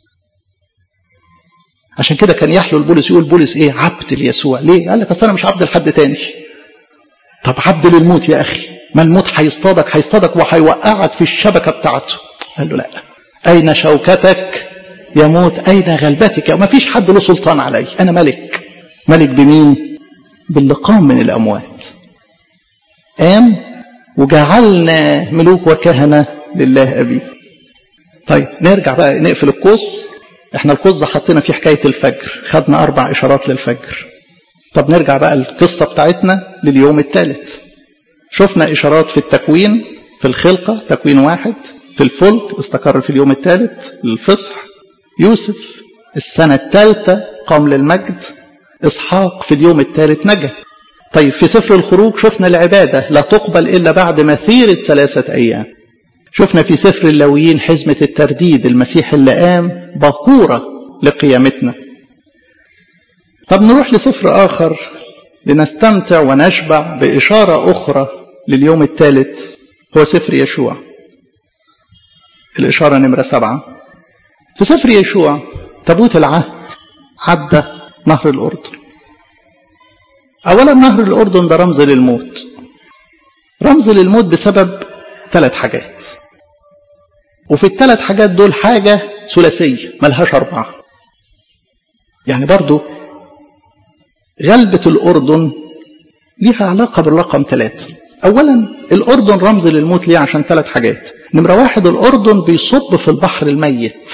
عشان كده كان يحلو البولس يقول بولس ايه؟ عبد ليسوع. ليه؟ قال لك اصل انا مش عبد لحد تاني. طب عبد للموت يا اخي، ما الموت هيصطادك هيصطادك وهيوقعك في الشبكه بتاعته. قال له لا، اين شوكتك يا موت؟ اين غلبتك؟ وما فيش حد له سلطان علي، انا ملك. ملك بمين؟ باللي قام من الاموات، قام وجعلنا ملوك وكهنه لله ابيه. طيب نرجع بقى نقفل القوس. احنا القوس ده حطينا فيه حكاية الفجر، خدنا أربع إشارات للفجر. طب نرجع بقى القصة بتاعتنا لليوم الثالث. شفنا إشارات في التكوين، في الخلقة تكوين واحد، في الفلك استقر في اليوم الثالث للفصح، يوسف السنة الثالثة قام للمجد، إسحاق في اليوم الثالث نجا. طيب في سفر الخروج شفنا العبادة لا تقبل إلا بعد مثيرة ثلاثة أيام. شفنا في سفر اللاويين حزمة الترديد، المسيح اللي قام باكورة لقيامتنا. طب نروح لسفر آخر لنستمتع ونشبع بإشارة أخرى لليوم الثالث، هو سفر يشوع، الإشارة نمرة سبعة. في سفر يشوع تابوت العهد عدى نهر الأردن. أولا نهر الأردن ده رمز للموت، رمز للموت بسبب ثلاث حاجات، وفي الثلاث حاجات دول حاجة ثلاثية ملهاش أربعة. يعني برضو غلبة الأردن ليها علاقة بالرقم ثلاثة. أولا الأردن رمز للموت ليه؟ عشان ثلاث حاجات. نمرة واحد الأردن بيصب في البحر الميت،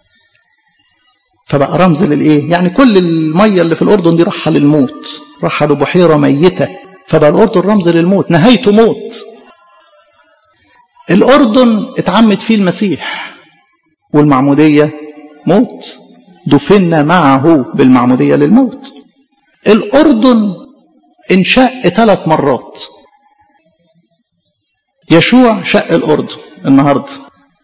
فبقى رمز للإيه؟ يعني كل المية اللي في الأردن دي راحة للموت، راحة لبحيرة ميتة، فبقى الأردن رمز للموت، نهايته موت. الأردن اتعمد فيه المسيح، والمعمودية موت، دفنا معه بالمعمودية للموت. الأردن انشق ثلاث مرات. يشوع شق الأردن النهاردة.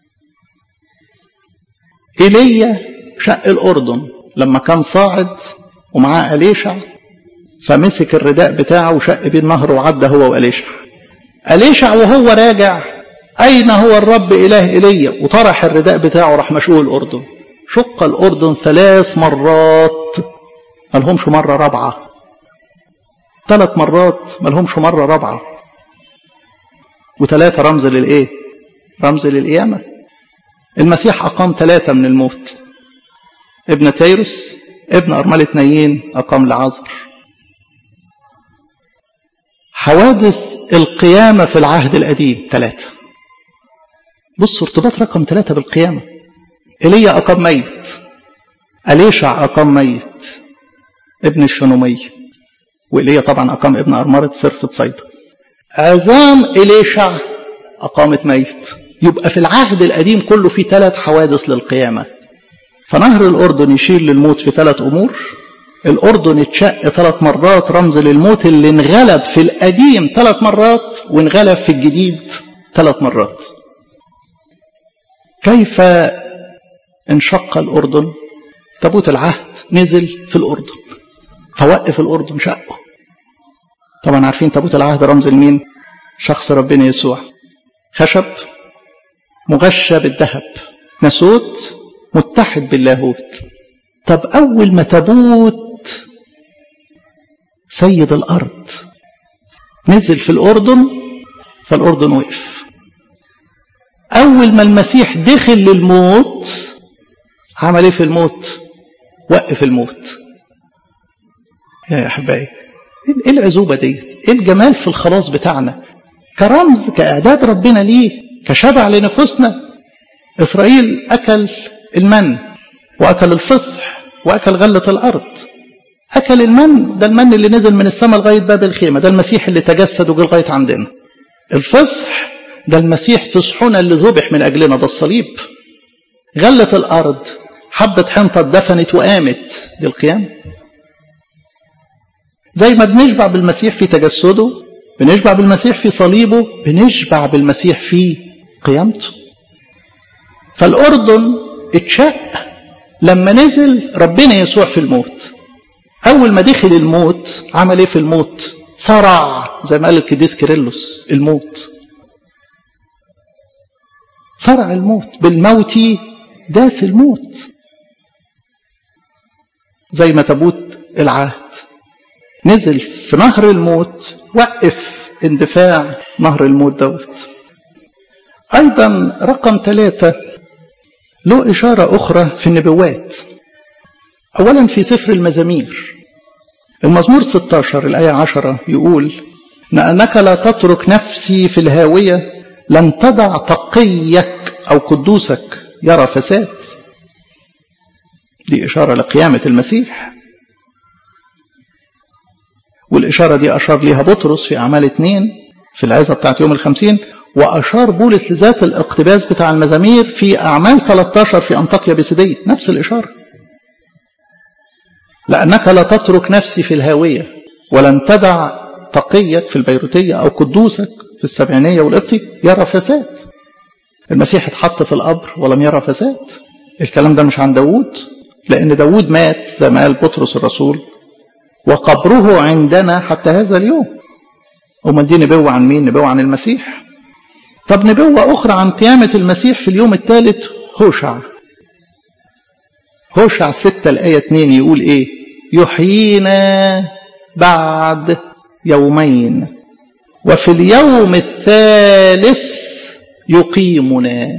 إيليا شق الأردن لما كان صاعد ومعاه أليشع، فمسك الرداء بتاعه وشق بيه النهر وعدى هو وأليشع. أليشع وهو راجع أين هو الرب إله إيليا؟ وطرح الرداء بتاعه راح مشقوق الأردن. شق الأردن ثلاث مرات، ملهمش مرة رابعة. ثلاث مرات ملهمش مرة رابعة. وثلاثة رمز للإيه؟ رمز للقيامة. المسيح أقام ثلاثة من الموت. ابن تيروس، ابن أرملة نايين، أقام لعازر. حوادث القيامة في العهد القديم ثلاثة. بصوا ارتباط رقم ثلاثة بالقيامة. إيليا أقام ميت، أليشع أقام ميت ابن الشنومية، وإيليا طبعا أقام ابن أرملة صرفة صيدا. عظام إليشع أقامت ميت. يبقى في العهد القديم كله في ثلاث حوادث للقيامة. فنهر الأردن يشير للموت في ثلاث أمور. الأردن اتشق ثلاث مرات رمز للموت اللي انغلب في القديم ثلاث مرات وانغلب في الجديد ثلاث مرات. كيف انشق الأردن؟ تابوت العهد نزل في الأردن فوقف الأردن شقه. طبعا عارفين تابوت العهد رمز لمين؟ شخص ربنا يسوع. خشب مغشى بالذهب، ناسوت متحد باللاهوت. طب أول ما تابوت سيد الأرض نزل في الأردن فالأردن وقف. أول ما المسيح دخل للموت عمل ايه في الموت؟ وقف الموت. يا أحبائي ايه العزوبة دي؟ ايه الجمال في الخلاص بتاعنا كرمز كإعداد ربنا ليه كشبع لنفوسنا. إسرائيل أكل المن وأكل الفصح وأكل غلة الأرض. أكل المن، ده المن اللي نزل من السماء لغاية باب الخيمة، ده المسيح اللي تجسد وجه لغاية عندنا. الفصح ده المسيح فصحنا اللي ذبح من أجلنا، ده الصليب. غلة الأرض حبة حنطة اتدفنت وقامت، دي القيامة. زي ما بنشبع بالمسيح في تجسده، بنشبع بالمسيح في صليبه، بنشبع بالمسيح في قيامته. فالأردن اتشق لما نزل ربنا يسوع في الموت. أول ما دخل الموت عمل ايه في الموت؟ صرع، زي ما قال القديس كيرلس الموت. صرع الموت، بالموت داس الموت. زي ما تابوت العهد نزل في نهر الموت وقف اندفاع نهر الموت دوت. أيضا رقم ثلاثة له إشارة أخرى في النبوات. أولا في سفر المزامير المزمور ستة عشر الآية عشرة يقول: لأنك لا تترك نفسي في الهاوية، لن تدع تقيك أو قدوسك يرى فساد. دي إشارة لقيامة المسيح، والإشارة دي أشار ليها بطرس في أعمال اثنين في العظة بتاعت يوم الخمسين، وأشار بولس لذات الاقتباس بتاع المزامير في أعمال ثلاثة عشر في أنطاكيا بيسيدية، نفس الإشارة. لأنك لا تترك نفسي في الهاوية، ولن تدع تقيك في البيروتية أو قدوسك في السبعينية والقبطي يرى فساد. المسيح اتحط في القبر ولم يرى فساد. الكلام ده مش عن داود، لأن داود مات زي ما قال بطرس الرسول وقبره عندنا حتى هذا اليوم. أمال دي نبوة عن مين؟ نبوة عن المسيح. طب نبوة أخرى عن قيامة المسيح في اليوم الثالث هوشع. هوشع ستة الآية اثنين يقول إيه؟ يحيينا بعد يومين وفي اليوم الثالث يقيمنا.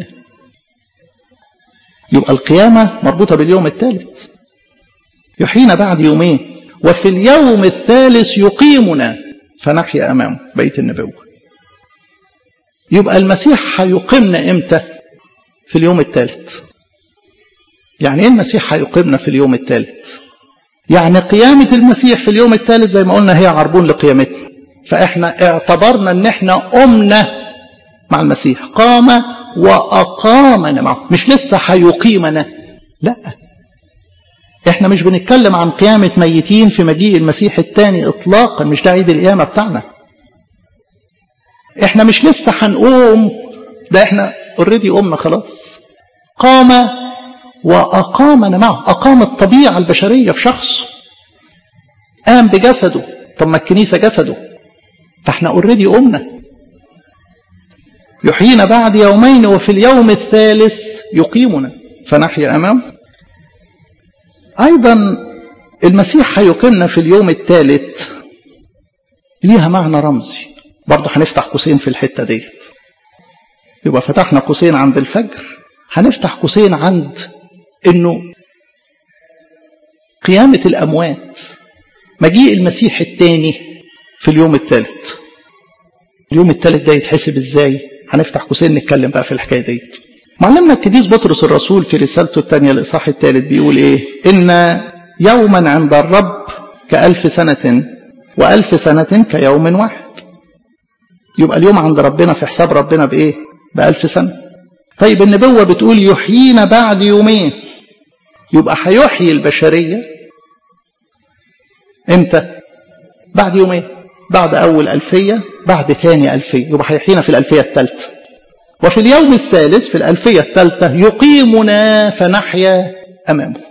يبقى القيامة مربوطة باليوم الثالث. يحيينا بعد يومين وفي اليوم الثالث يقيمنا. فنحيا أمامه. بقية النبوة. يبقى المسيح هيقيمنا إمتى؟ في اليوم الثالث. يعني إيه المسيح هيقيمنا في اليوم الثالث؟ يعني قيامة المسيح في اليوم الثالث زي ما قلنا هي عربون لقيامتنا. فإحنا اعتبرنا إن إحنا قمنا مع المسيح، قام وأقامنا معه، مش لسه هيقيمنا. لا، إحنا مش بنتكلم عن قيامة ميتين في مجيء المسيح الثاني إطلاقا، مش ده عيد القيامة بتاعنا. إحنا مش لسه هنقوم، ده إحنا اوريدي قمنا خلاص. قام وأقامنا معه، أقام الطبيعة البشرية في شخصه، قام بجسده. طب ما الكنيسة جسده، فإحنا اوريدي قمنا. يحيينا بعد يومين وفي اليوم الثالث يقيمنا فنحيا أمامه. أيضا المسيح هيقيمنا في اليوم الثالث ليها معنى رمزي، برضه هنفتح قوسين في الحتة ديت. يبقى فتحنا قوسين عند الفجر، هنفتح قوسين عند إنه قيامة الأموات، مجيء المسيح الثاني في اليوم الثالث. اليوم الثالث ده يتحسب إزاي؟ هنفتح قوسين نتكلم بقى في الحكاية ديت. معلمنا القديس بطرس الرسول في رسالته الثانية الإصحاح الثالث بيقول إيه؟ إن يوما عند الرب كألف سنة وألف سنة كيوم واحد. يبقى اليوم عند ربنا في حساب ربنا بإيه؟ بألف سنة. طيب النبوة بتقول يحيينا بعد يومين، يبقى هيحيي البشرية إمتى؟ بعد يومين، بعد أول ألفية، بعد ثاني ألفية، يبقى هيحيينا في الألفية الثالثة. وفي اليوم الثالث في الألفية الثالثة يقيمنا فنحيا أمامه.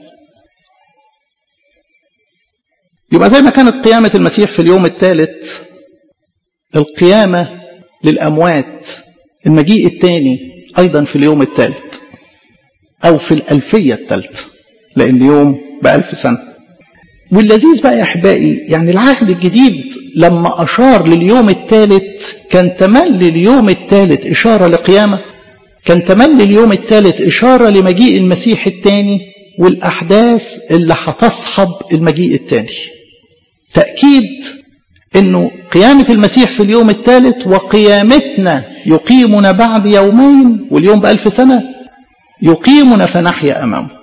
يبقى زي ما كانت قيامة المسيح في اليوم الثالث القيامة للأموات، المجيء الثاني أيضا في اليوم الثالث أو في الألفية الثالثة، لأن اليوم بألف سنة. واللذيذ بقى يا أحبائي، يعني العهد الجديد لما أشار لليوم الثالث كان تملي اليوم الثالث إشارة لقيامة، كان تملي اليوم الثالث إشارة لمجيء المسيح الثاني والأحداث اللي هتصحب المجيء الثاني. تأكيد إنه قيامة المسيح في اليوم الثالث وقيامتنا يقيمنا بعد يومين، واليوم بألف سنة يقيمنا فنحيا أمامه.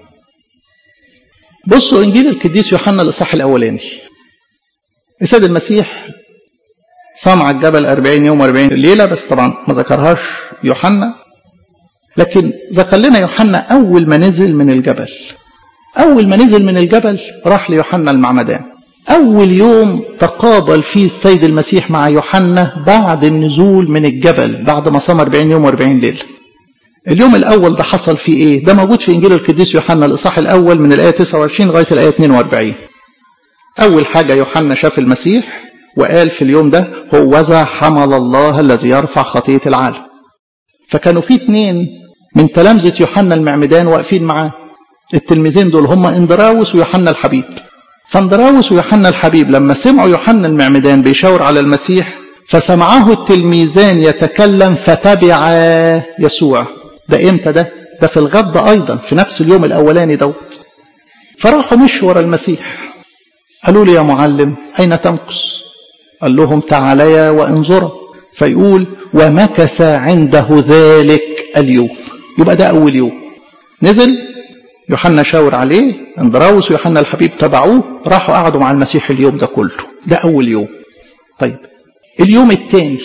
بصوا إنجيل القديس يوحنا الإصحاح الأولاني. السيد المسيح صام على الجبل أربعين يوم وأربعين ليلة، بس طبعا ما ذكرهاش يوحنا، لكن ذكر لنا يوحنا أول ما نزل من الجبل. أول ما نزل من الجبل راح ليوحنا المعمدان. أول يوم تقابل فيه السيد المسيح مع يوحنا بعد النزول من الجبل، بعد ما صام أربعين يوم وأربعين ليلة. اليوم الأول ده حصل فيه إيه؟ ده موجود في إنجيل القديس يوحنا الإصحاح الأول من الآية تسعة وعشرين لغاية الآية اثنين وأربعين. أول حاجة يوحنا شاف المسيح وقال في اليوم ده هوذا حمل الله الذي يرفع خطية العالم. فكانوا في اثنين من تلامذة يوحنا المعمدان واقفين معاه. التلميذين دول هم اندراوس ويوحنا الحبيب. فاندراوس ويوحنا الحبيب لما سمعوا يوحنا المعمدان بيشاور على المسيح فسمعه التلميذان يتكلم فتبعا يسوع. ده امتى ده؟ ده في الغد أيضا في نفس اليوم الأولاني دوت. فراحوا مشوا ورا المسيح، قالوا له يا معلم أين تمكث؟ قال لهم تعاليا وانظرا. فيقول ومكث عنده ذلك اليوم. يبقى ده أول يوم نزل يوحنا شاور عليه، اندراوس ويوحنا الحبيب تبعوه، راحوا قعدوا مع المسيح اليوم ده كله. ده أول يوم. طيب اليوم الثاني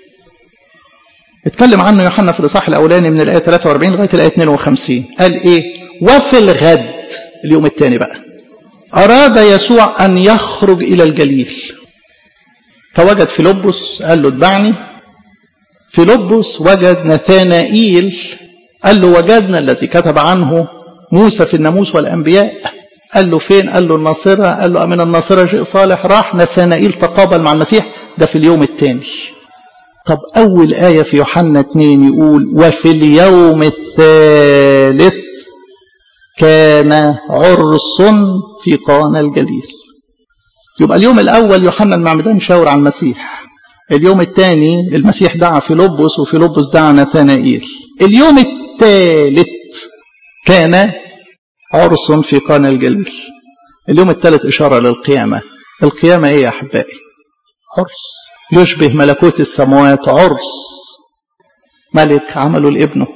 اتكلم عنه يوحنا في الإصحاح الأولاني من الآية ثلاثة وأربعين لغاية الآية اثنين وخمسين. قال إيه؟ وفي الغد، اليوم الثاني بقى، أراد يسوع أن يخرج إلى الجليل، فوجد فيلبس قال له اتبعني. فيلبس وجد نثانائيل قال له وجدنا الذي كتب عنه موسى في الناموس والأنبياء. قال له فين؟ قال له الناصرة. قال له من الناصرة شيء صالح. راح نثانائيل تقابل مع المسيح. ده في اليوم الثاني. طب أول آية في يوحنا اثنين يقول وفي اليوم الثالث كان عرس في قانا الجليل. يبقى اليوم الأول يوحنا المعمدان شاور على المسيح. اليوم الثاني المسيح دعا فيلبس وفيلبس دعا نثانائيل. اليوم الثالث كان عرس في قانا الجليل. اليوم الثالث إشارة للقيامة. القيامة إيه يا أحبائي؟ عرس يشبه ملكوت السماوات، عرس ملك عمله لابنه.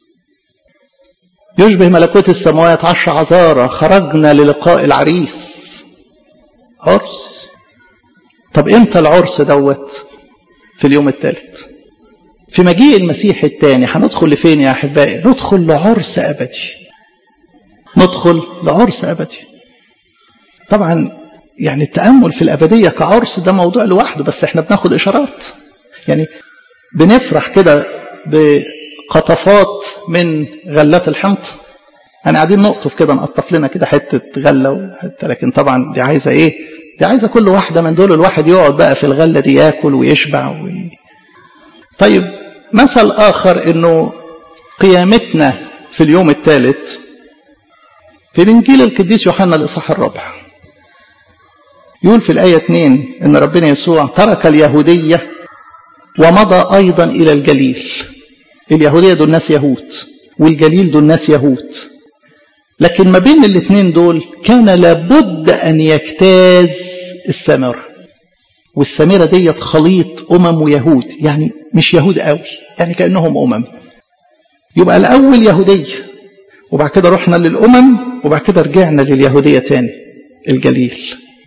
يشبه ملكوت السماوات عشر عذارى خرجنا للقاء العريس، عرس. طب امتى العرس دوت؟ في اليوم الثالث، في مجيء المسيح الثاني. هندخل لفين يا احبائي؟ ندخل لعرس ابدي، ندخل لعرس ابدي. طبعا يعني التأمل في الأبدية كعرس ده موضوع لوحده، بس احنا بناخد إشارات، يعني بنفرح كده بقطفات من غلات الحنطة. أنا قاعدين نقطف كده، نقطف لنا كده حتة غلة وحتة، لكن طبعا دي عايزة إيه؟ دي عايزة كل واحدة من دول الواحد يقعد بقى في الغلة دي ياكل ويشبع وي... طيب مثل آخر إنه قيامتنا في اليوم الثالث في الإنجيل القديس يوحنا الإصحاح الرابع، يقول في الآية اثنين إن ربنا يسوع ترك اليهودية ومضى أيضا إلى الجليل. اليهودية دول ناس يهود، والجليل دول ناس يهود، لكن ما بين الاثنين دول كان لابد أن يجتاز السامرة، والسامرة ديت خليط أمم ويهود، يعني مش يهود قوي، يعني كأنهم أمم. يبقى الأول يهودية، وبعد كده رحنا للأمم، وبعد كده رجعنا لليهودية تاني الجليل.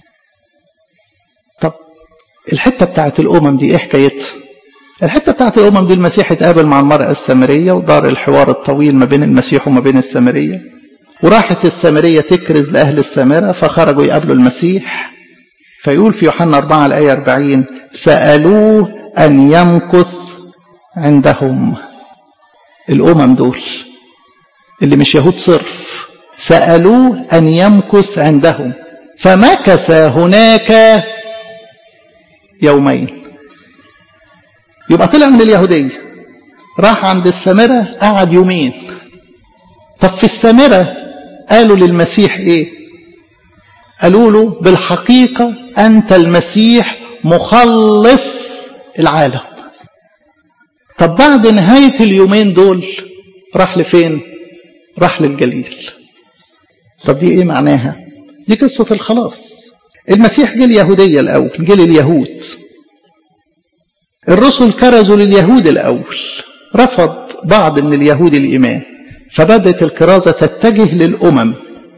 طب الحتة بتاعت الأمم دي إيه حكايتها؟ الحتة بتاعت الأمم دي المسيح اتقابل مع المرأة السامرية ودار الحوار الطويل ما بين المسيح وما بين السامرية، وراحت السامرية تكرز لأهل السامرة فخرجوا يقابلوا المسيح. فيقول في يوحنا أربعة الآية أربعين سألوه أن يمكث عندهم. الأمم دول اللي مش يهود صرف سألوه أن يمكث عندهم، فمكث هناك يومين. يبقى طلع من اليهودية راح عند السامرة قعد يومين. طب في السامرة قالوا للمسيح ايه؟ قالوا له بالحقيقة أنت المسيح مخلص العالم. طب بعد نهاية اليومين دول راح لفين؟ راح للجليل. طب دي ايه معناها؟ دي قصة الخلاص. المسيح جه اليهودية الأول، جه لليهود. الرسل كرزوا لليهود الأول، رفض بعض من اليهود الإيمان، فبدأت الكرازة تتجه للأمم،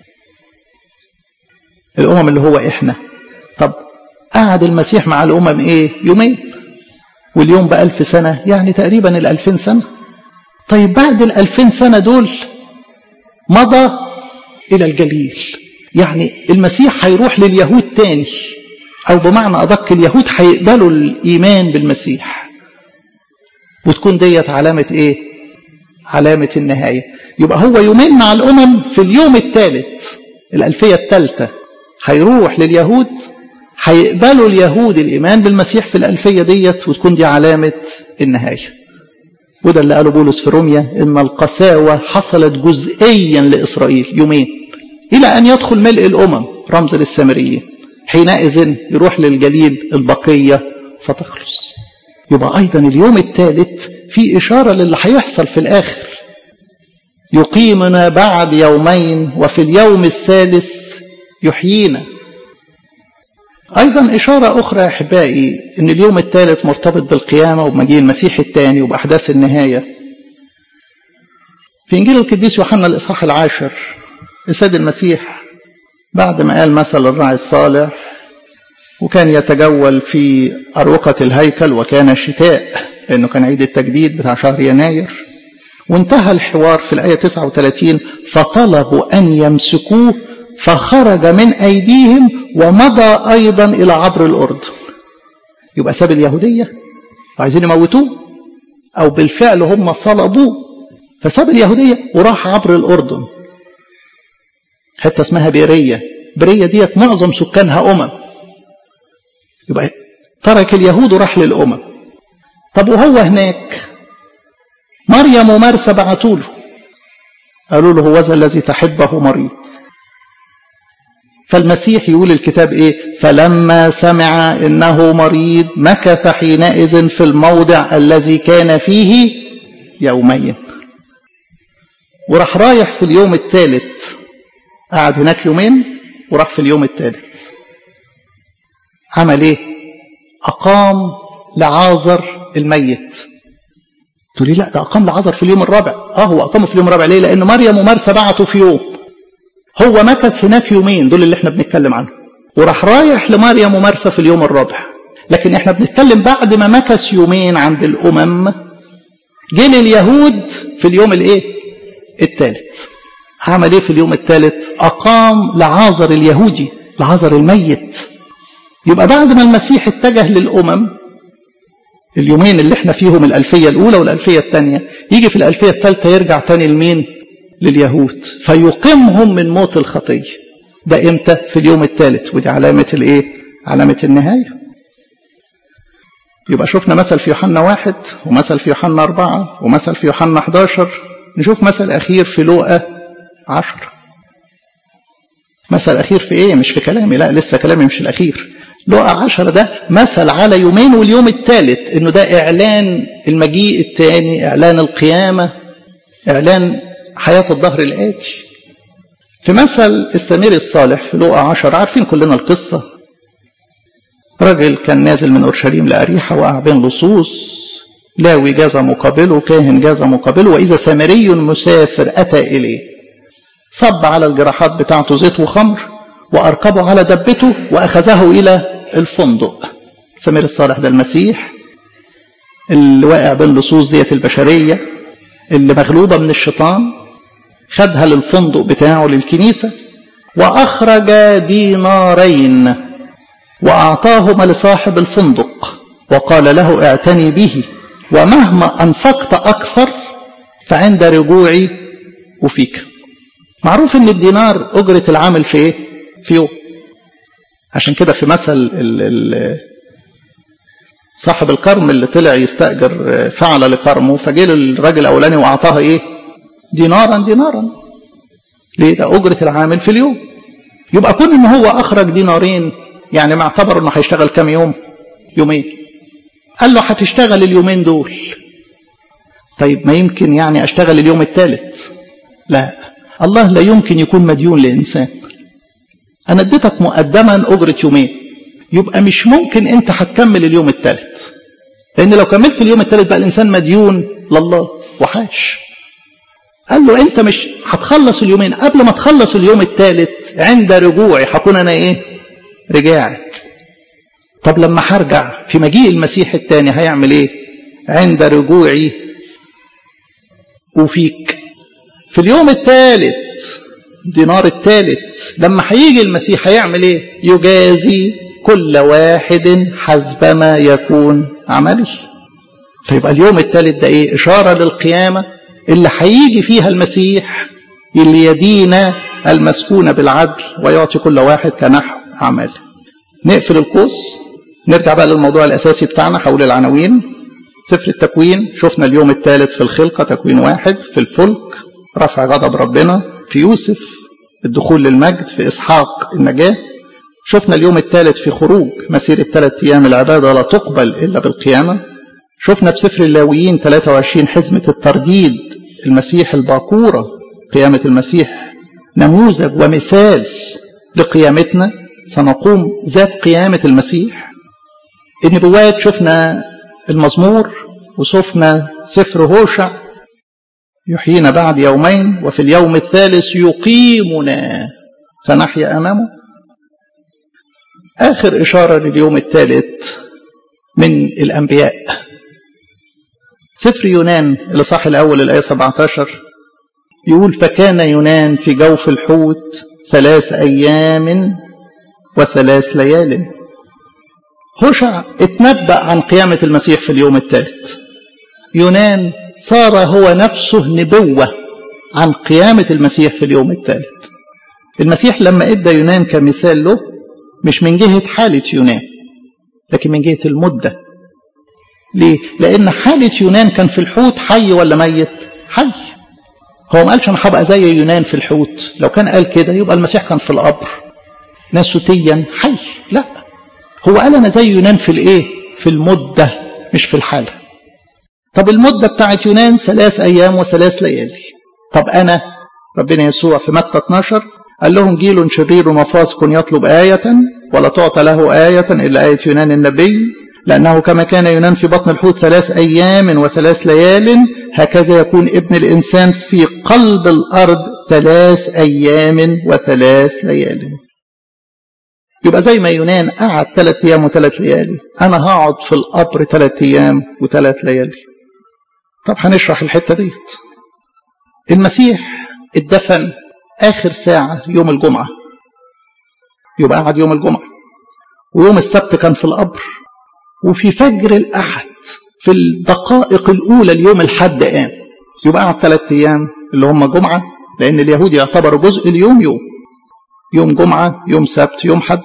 الأمم اللي هو إحنا. طب قعد المسيح مع الأمم إيه؟ يومين، واليوم بألف سنة، يعني تقريبا الألفين سنة. طيب بعد الألفين سنة دول مضى إلى الجليل، يعني المسيح هيروح لليهود تاني، أو بمعنى أدق اليهود هيقبلوا الإيمان بالمسيح، وتكون ديت علامة إيه؟ علامة النهاية. يبقى هو يومين مع الأمم، في اليوم الثالث الألفية الثالثة هيروح لليهود، هيقبلوا اليهود الإيمان بالمسيح في الألفية ديت، وتكون دي علامة النهاية. وده اللي قاله بولس في روميا إن القساوة حصلت جزئيا لإسرائيل يومين، إلى أن يدخل ملء الأمم رمز للسامريين، حينئذ يروح للجليل البقية ستخلص. يبقى أيضا اليوم الثالث في إشارة للي هيحصل في الآخر، يقيمنا بعد يومين وفي اليوم الثالث يحيينا. أيضا إشارة أخرى أحبائي أن اليوم الثالث مرتبط بالقيامة وبمجيء المسيح الثاني وبأحداث النهاية. في إنجيل القديس يوحنا الإصحاح العاشر السيد المسيح بعد ما قال مثل الراعي الصالح وكان يتجول في أروقة الهيكل، وكان شتاء لأنه كان عيد التجديد بتاع شهر يناير، وانتهى الحوار في الآية تسعة وثلاثين فطلبوا أن يمسكوه فخرج من أيديهم ومضى أيضا إلى عبر الأردن. يبقى ساب اليهودية وعايزين يموتوه، أو بالفعل هم صلبوه، فساب اليهودية وراح عبر الأردن، حتى اسمها بيرية. بيرية ديت معظم سكانها أمم، يبقى ترك اليهود وراح للأمم. طب وهو هناك مريم ومارسى بعتوا له قالوا له هو ذا الذي تحبه مريض. فالمسيح يقول الكتاب ايه؟ فلما سمع انه مريض مكث حينئذ في الموضع الذي كان فيه يومين. وراح رايح في اليوم الثالث، قعد هناك يومين وراح في اليوم الثالث. عمل ايه؟ أقام لعازر الميت. تقولي لا ده أقام لعازر في اليوم الرابع. اه هو أقامه في اليوم الرابع. ليه؟ لأن مريم ومرسى بعتوا في يوم، هو مكث هناك يومين دول اللي احنا بنتكلم عنه، وراح رايح لمريم ومرسى في اليوم الرابع. لكن احنا بنتكلم بعد ما مكث يومين عند الأمم، جه لليهود في اليوم الايه؟ الثالث. عمل ايه في اليوم الثالث؟ أقام لعازر اليهودي، لعازر الميت. يبقى بعد ما المسيح اتجه للأمم اليومين اللي احنا فيهم الألفية الأولى والألفية الثانية، يجي في الألفية الثالثة يرجع تاني لمين؟ لليهود، فيقيمهم من موت الخطية. ده امتى؟ في اليوم الثالث، ودي علامة الايه؟ علامة النهاية. يبقى شفنا مثل في يوحنا واحد، ومثل في يوحنا أربعة، ومثل في يوحنا أحد عشر. نشوف مثل أخير في لوقا عشر. مثل أخير في ايه؟ مش في كلامي، لا لسه كلامي مش الأخير. لوقا عشر ده مثل على يومين، واليوم الثالث انه ده اعلان المجيء الثاني، اعلان القيامة، اعلان حياة الظهر الآتي. في مثل السمير الصالح في لوقا عشر، عارفين كلنا القصة. رجل كان نازل من أورشليم لأريحة، وقع بين لصوص، لاوي جاز مقابله، كاهن جاز مقابله، وإذا سامري مسافر أتى إليه، صب على الجراحات بتاعته زيت وخمر، وأركبه على دبته وأخذه إلى الفندق. السمير الصالح ده المسيح اللي واقع بين لصوص ديت البشرية اللي مغلوبة من الشيطان، خدها للفندق بتاعه للكنيسة، وأخرج دينارين وأعطاهما لصاحب الفندق، وقال له اعتني به، ومهما أنفقت أكثر فعند رجوعي وفيك. معروف ان الدينار أجرة العامل في ايه؟ في يوم. عشان كده في مثل ال ال صاحب الكرم اللي طلع يستأجر فعل لكرمه، فجه الراجل الأولاني وأعطاه ايه؟ دينارا دينارا. ليه؟ ده أجرة العامل في اليوم. يبقى كون ان هو أخرج دينارين، يعني ما اعتبر انه هيشتغل كام يوم؟ يومين. قال له هتشتغل اليومين دول. طيب ما يمكن يعني اشتغل اليوم الثالث؟ لا، الله لا يمكن يكون مديون لإنسان. أنا اديتك مقدما أجرة يومين، يبقى مش ممكن أنت هتكمل اليوم الثالث، لأن لو كملت اليوم الثالث بقى الإنسان مديون لله وحاش. قال له أنت مش هتخلص اليومين، قبل ما تخلص اليوم الثالث عند رجوعي هكون أنا إيه؟ رجعت. طب لما هرجع في مجيء المسيح الثاني هيعمل إيه؟ عند رجوعي وفيك. في اليوم الثالث، دينار الثالث، لما هيجي المسيح هيعمل ايه؟ يجازي كل واحد حسبما يكون عمله. فيبقى اليوم الثالث ده ايه؟ اشاره للقيامه اللي هيجي فيها المسيح، اللي يدين المسكون بالعدل ويعطي كل واحد كنحو اعماله. نقفل القوس، نرجع بقى للموضوع الاساسي بتاعنا حول العناوين. سفر التكوين شفنا اليوم الثالث في الخلقه، تكوين واحد. في الفلك رفع غضب ربنا. في يوسف الدخول للمجد. في إسحاق النجاة. شفنا اليوم الثالث في خروج، مسيرة ثلاث أيام العبادة لا تقبل إلا بالقيامة. شفنا في سفر اللاويين ثلاثة وعشرين حزمة الترديد، المسيح الباكورة، قيامة المسيح نموذج ومثال لقيامتنا، سنقوم ذات قيامة المسيح. النبوات شفنا المزمور، وشفنا سفر هوشع يحيينا بعد يومين، وفي اليوم الثالث يقيمنا فنحيا أمامه. آخر إشارة لليوم الثالث من الأنبياء سفر يونان الإصحاح الأول الآية سبعة عشر، يقول فكان يونان في جوف الحوت ثلاث أيام وثلاث ليال. هوشع اتنبأ عن قيامة المسيح في اليوم الثالث. يونان صار هو نفسه نبوة عن قيامة المسيح في اليوم الثالث. المسيح لما ادى يونان كمثال له، مش من جهة حالة يونان، لكن من جهة المدة. ليه؟ لأن حالة يونان كان في الحوت حي ولا ميت؟ حي. هو ما قالش أنا هبقى زي يونان في الحوت، لو كان قال كده يبقى المسيح كان في القبر ناسوتيا حي. لا، هو قال أنا زي يونان في الإيه؟ في المدة، مش في الحالة. طب المدة بتاعت يونان ثلاث أيام وثلاث ليالي. طب أنا ربنا يسوع في متى اثناشر قال لهم جيل شرير وفاسق يطلب آية ولا تعطى له آية إلا آية يونان النبي، لأنه كما كان يونان في بطن الحوت ثلاث أيام وثلاث ليال هكذا يكون ابن الإنسان في قلب الأرض ثلاث أيام وثلاث ليال. يبقى زي ما يونان قعد ثلاث أيام وثلاث ليالي، أنا هقعد في القبر ثلاث أيام وثلاث ليالي. طب هنشرح الحتة ديت. المسيح اتدفن آخر ساعة يوم الجمعة، يبقى قعد يوم الجمعة، ويوم السبت كان في القبر، وفي فجر الأحد في الدقائق الأولى اليوم الحد قام، يبقى قعد ثلاث أيام اللي هم جمعة، لأن اليهود يعتبروا جزء اليوم يوم يوم جمعة يوم سبت يوم حد.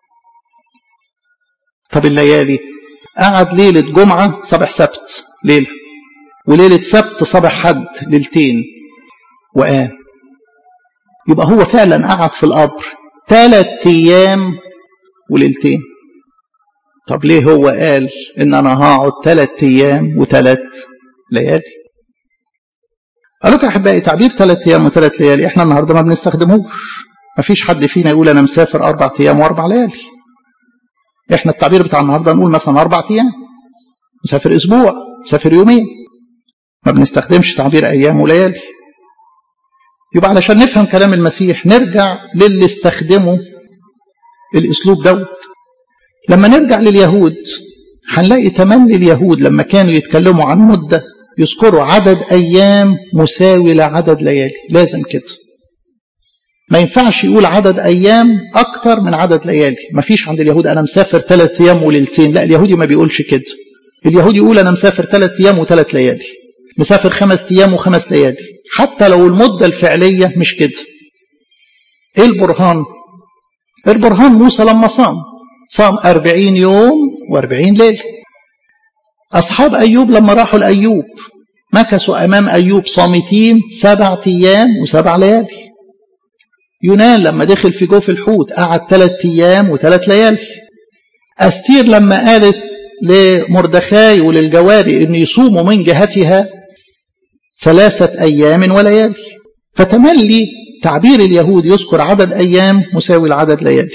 طب الليالي قعد ليلة جمعة صباح سبت ليلة، وليلة سبت صباح حد ليلتين وقام. يبقى هو فعلا قعد في القبر ثلاث أيام وليلتين. طب ليه هو قال إن أنا هقعد ثلاث أيام وثلاث ليالي؟ قالوا يا أحبائي تعبير ثلاث أيام وثلاث ليالي إحنا النهاردة ما بنستخدموش. ما فيش حد فينا يقول أنا مسافر أربع أيام وأربع ليالي. إحنا التعبير بتاع النهاردة نقول مثلا أربع أيام، مسافر أسبوع، مسافر يومين. ما بنستخدمش تعبير أيام وليالي. يبقى علشان نفهم كلام المسيح نرجع للي استخدموا الأسلوب دوت. لما نرجع لليهود هنلاقي تملي اليهود لما كانوا يتكلموا عن مدة يذكروا عدد أيام مساوي لعدد ليالي، لازم كده. ما ينفعش يقول عدد أيام أكتر من عدد ليالي. ما فيش عند اليهود أنا مسافر ثلاث أيام وليلتين، لا، اليهودي ما بيقولش كده. اليهودي يقول أنا مسافر ثلاث أيام وثلاث ليالي، مسافر خمس أيام وخمس ليالي، حتى لو المدة الفعلية مش كده. إيه البرهان؟ البرهان موسى لما صام صام أربعين يوم وأربعين ليلة. أصحاب أيوب لما راحوا لأيوب مكثوا أمام أيوب صامتين سبع أيام وسبع ليالي. يونان لما دخل في جوف الحوت قعد ثلاث أيام وثلاث ليالي. أستير لما قالت لمردخاي وللجواري أن يصوموا من جهتها ثلاثة أيام وليالي. فتملي تعبير اليهود يذكر عدد أيام مساوي لعدد ليالي.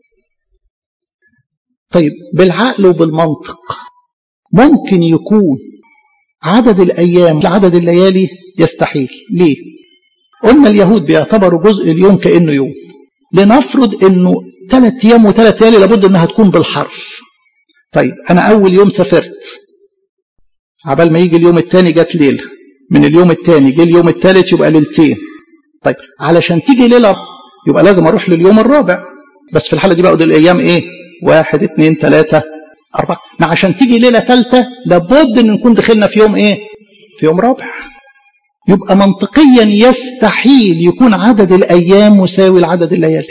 طيب بالعقل وبالمنطق ممكن يكون عدد الأيام لعدد الليالي؟ يستحيل. ليه؟ قلنا اليهود بيعتبروا جزء اليوم كأنه يوم. لنفرض أنه ثلاث أيام وثلاث ليالي لابد أنها تكون بالحرف. طيب أنا أول يوم سافرت، عبال ما يجي اليوم الثاني جت ليلة، من اليوم الثاني جه اليوم الثالث يبقى ليلتين. طيب علشان تيجي ليلة يبقى لازم أروح لليوم الرابع، بس في الحالة دي بقى الأيام إيه؟ واحد اثنين ثلاثة أربعة. ما عشان تيجي ليلة ثالثة لابد أن نكون دخلنا في يوم إيه؟ في يوم رابع. يبقى منطقيا يستحيل يكون عدد الأيام مساوي لعدد الليالي.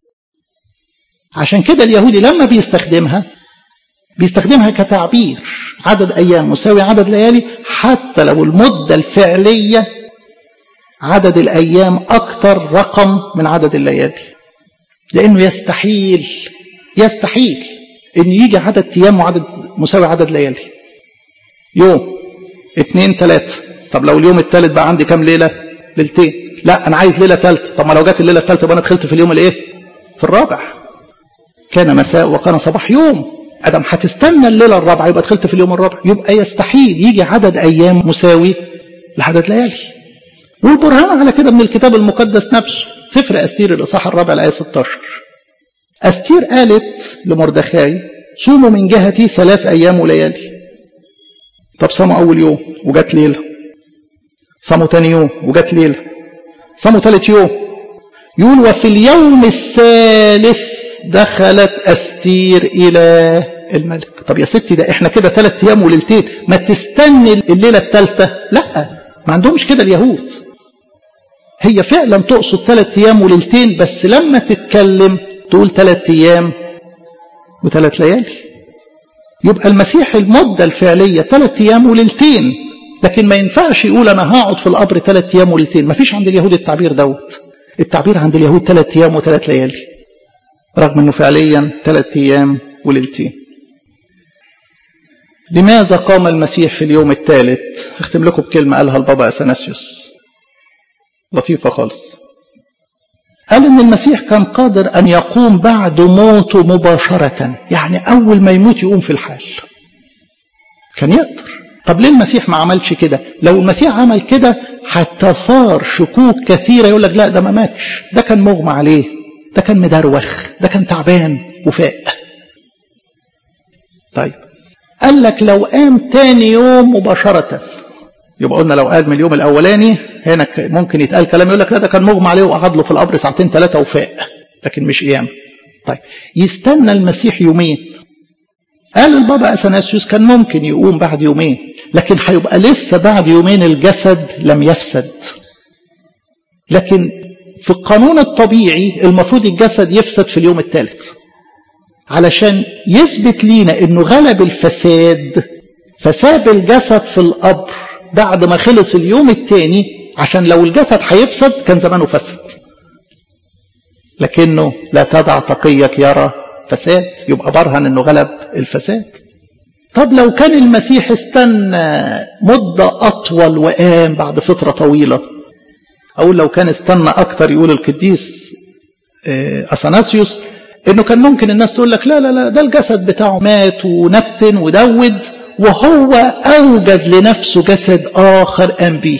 عشان كده اليهودي لما بيستخدمها بيستخدمها كتعبير عدد أيام مساوي عدد ليالي، حتى لو المدة الفعلية عدد الأيام أكثر رقم من عدد الليالي. لأنه يستحيل يستحيل أن يجي عدد أيام وعدد مساوي عدد ليالي. يوم اثنين ثلاثة، طب لو اليوم الثالث بقى عندي كام ليلة؟ ليلتين. لا أنا عايز ليلة ثالثة. طب ما لو جت الليلة الثالثة يبقى أنا دخلت في اليوم الإيه؟ في الرابع. كان مساء وكان صباح يوم. أدم هتستنى الليلة الرابعة يبقى دخلت في اليوم الرابع. يبقى يستحيل يجي عدد أيام مساوي لعدد ليالي. والبرهان على كده من الكتاب المقدس نفسه، سفر أستير الإصحاح الرابع الآية ستة عشر. أستير قالت لمردخاي صوموا من جهتي ثلاث أيام وليالي. طب صاموا أول يوم وجت ليلة، صاموا تاني يوم وجت ليلة، صاموا ثالث يوم. يقول وفي اليوم الثالث دخلت أستير إلى الملك. طب يا ستي ده احنا كده ثلاث أيام وليلتين، ما تستني الليلة الثالثة؟ لا، ما عندهمش كده اليهود. هي فعلا تقصد ثلاث أيام وليلتين، بس لما تتكلم تقول ثلاث أيام وثلاث ليالي. يبقى المسيح المدة الفعلية ثلاث أيام وليلتين، لكن ما ينفعش يقول أنا هقعد في القبر ثلاث أيام وليلتين. ما فيش عند اليهود التعبير دوت. التعبير عند اليهود ثلاث أيام وثلاث ليالي، رغم أنه فعليا ثلاث أيام وليلتين. لماذا قام المسيح في اليوم الثالث؟ اختم لكم بكلمة قالها البابا أثناسيوس لطيفة خالص. قال إن المسيح كان قادر أن يقوم بعد موته مباشرة، يعني أول ما يموت يقوم في الحال. كان يقدر. طب ليه المسيح ما عملش كده؟ لو المسيح عمل كده هتثار شكوك كثيرة، يقول لك لا ده ما ماتش، ده كان مغمى عليه، ده كان مدروخ، ده كان تعبان وفاق. طيب قال لك لو قام تاني يوم مباشرة، يبقى قلنا لو قام من اليوم الأولاني هنا ممكن يتقال كلام يقول لك لا ده كان مغمى عليه وقعد له في القبر ساعتين ثلاثة وفاق، لكن مش قيام. طيب يستنى المسيح يومين. قال البابا أثناسيوس كان ممكن يقوم بعد يومين، لكن هيبقى لسه بعد يومين الجسد لم يفسد. لكن في القانون الطبيعي المفروض الجسد يفسد في اليوم الثالث، علشان يثبت لينا انه غلب الفساد فساب الجسد في القبر بعد ما خلص اليوم الثاني، عشان لو الجسد هيفسد كان زمانه فسد. لكنه لا تدع تقيك يرى فساد، يبقى برهن انه غلب الفساد. طب لو كان المسيح استنى مدة اطول وقام بعد فترة طويلة، او لو كان استنى اكتر، يقول القديس أثناسيوس انه كان ممكن الناس تقول لك لا لا لا ده الجسد بتاعه مات ونبتن ودود، وهو اوجد لنفسه جسد اخر قام بيه.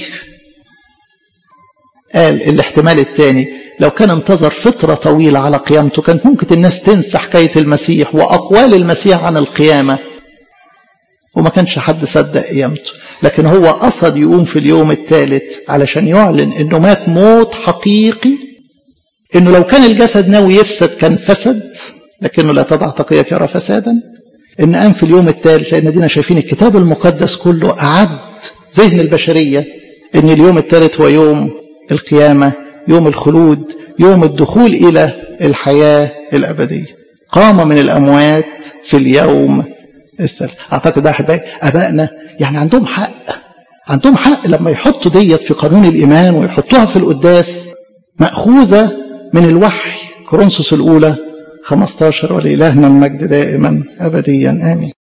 قال الاحتمال الثاني لو كان انتظر فترة طويلة على قيامته كانت ممكن الناس تنسى حكاية المسيح وأقوال المسيح عن القيامة، وما كانش حد صدق قيامته. لكن هو قصد يقوم في اليوم الثالث علشان يعلن انه مات موت حقيقي، انه لو كان الجسد ناوي يفسد كان فسد، لكنه لا تضع تقيك يرى فسادا. ان قام في اليوم الثالث لان دينا شايفين الكتاب المقدس كله أعد ذهن البشرية ان اليوم الثالث هو يوم القيامة، يوم الخلود، يوم الدخول إلى الحياة الأبدية. قام من الأموات في اليوم الثالث. أعتقد بقى أحبائي أبائنا يعني عندهم حق، عندهم حق لما يحطوا ديت في قانون الإيمان ويحطوها في القداس، مأخوذة من الوحي. كورنثوس الأولى خمستاشر، ولإلهنا المجد دائما أبديا آمين.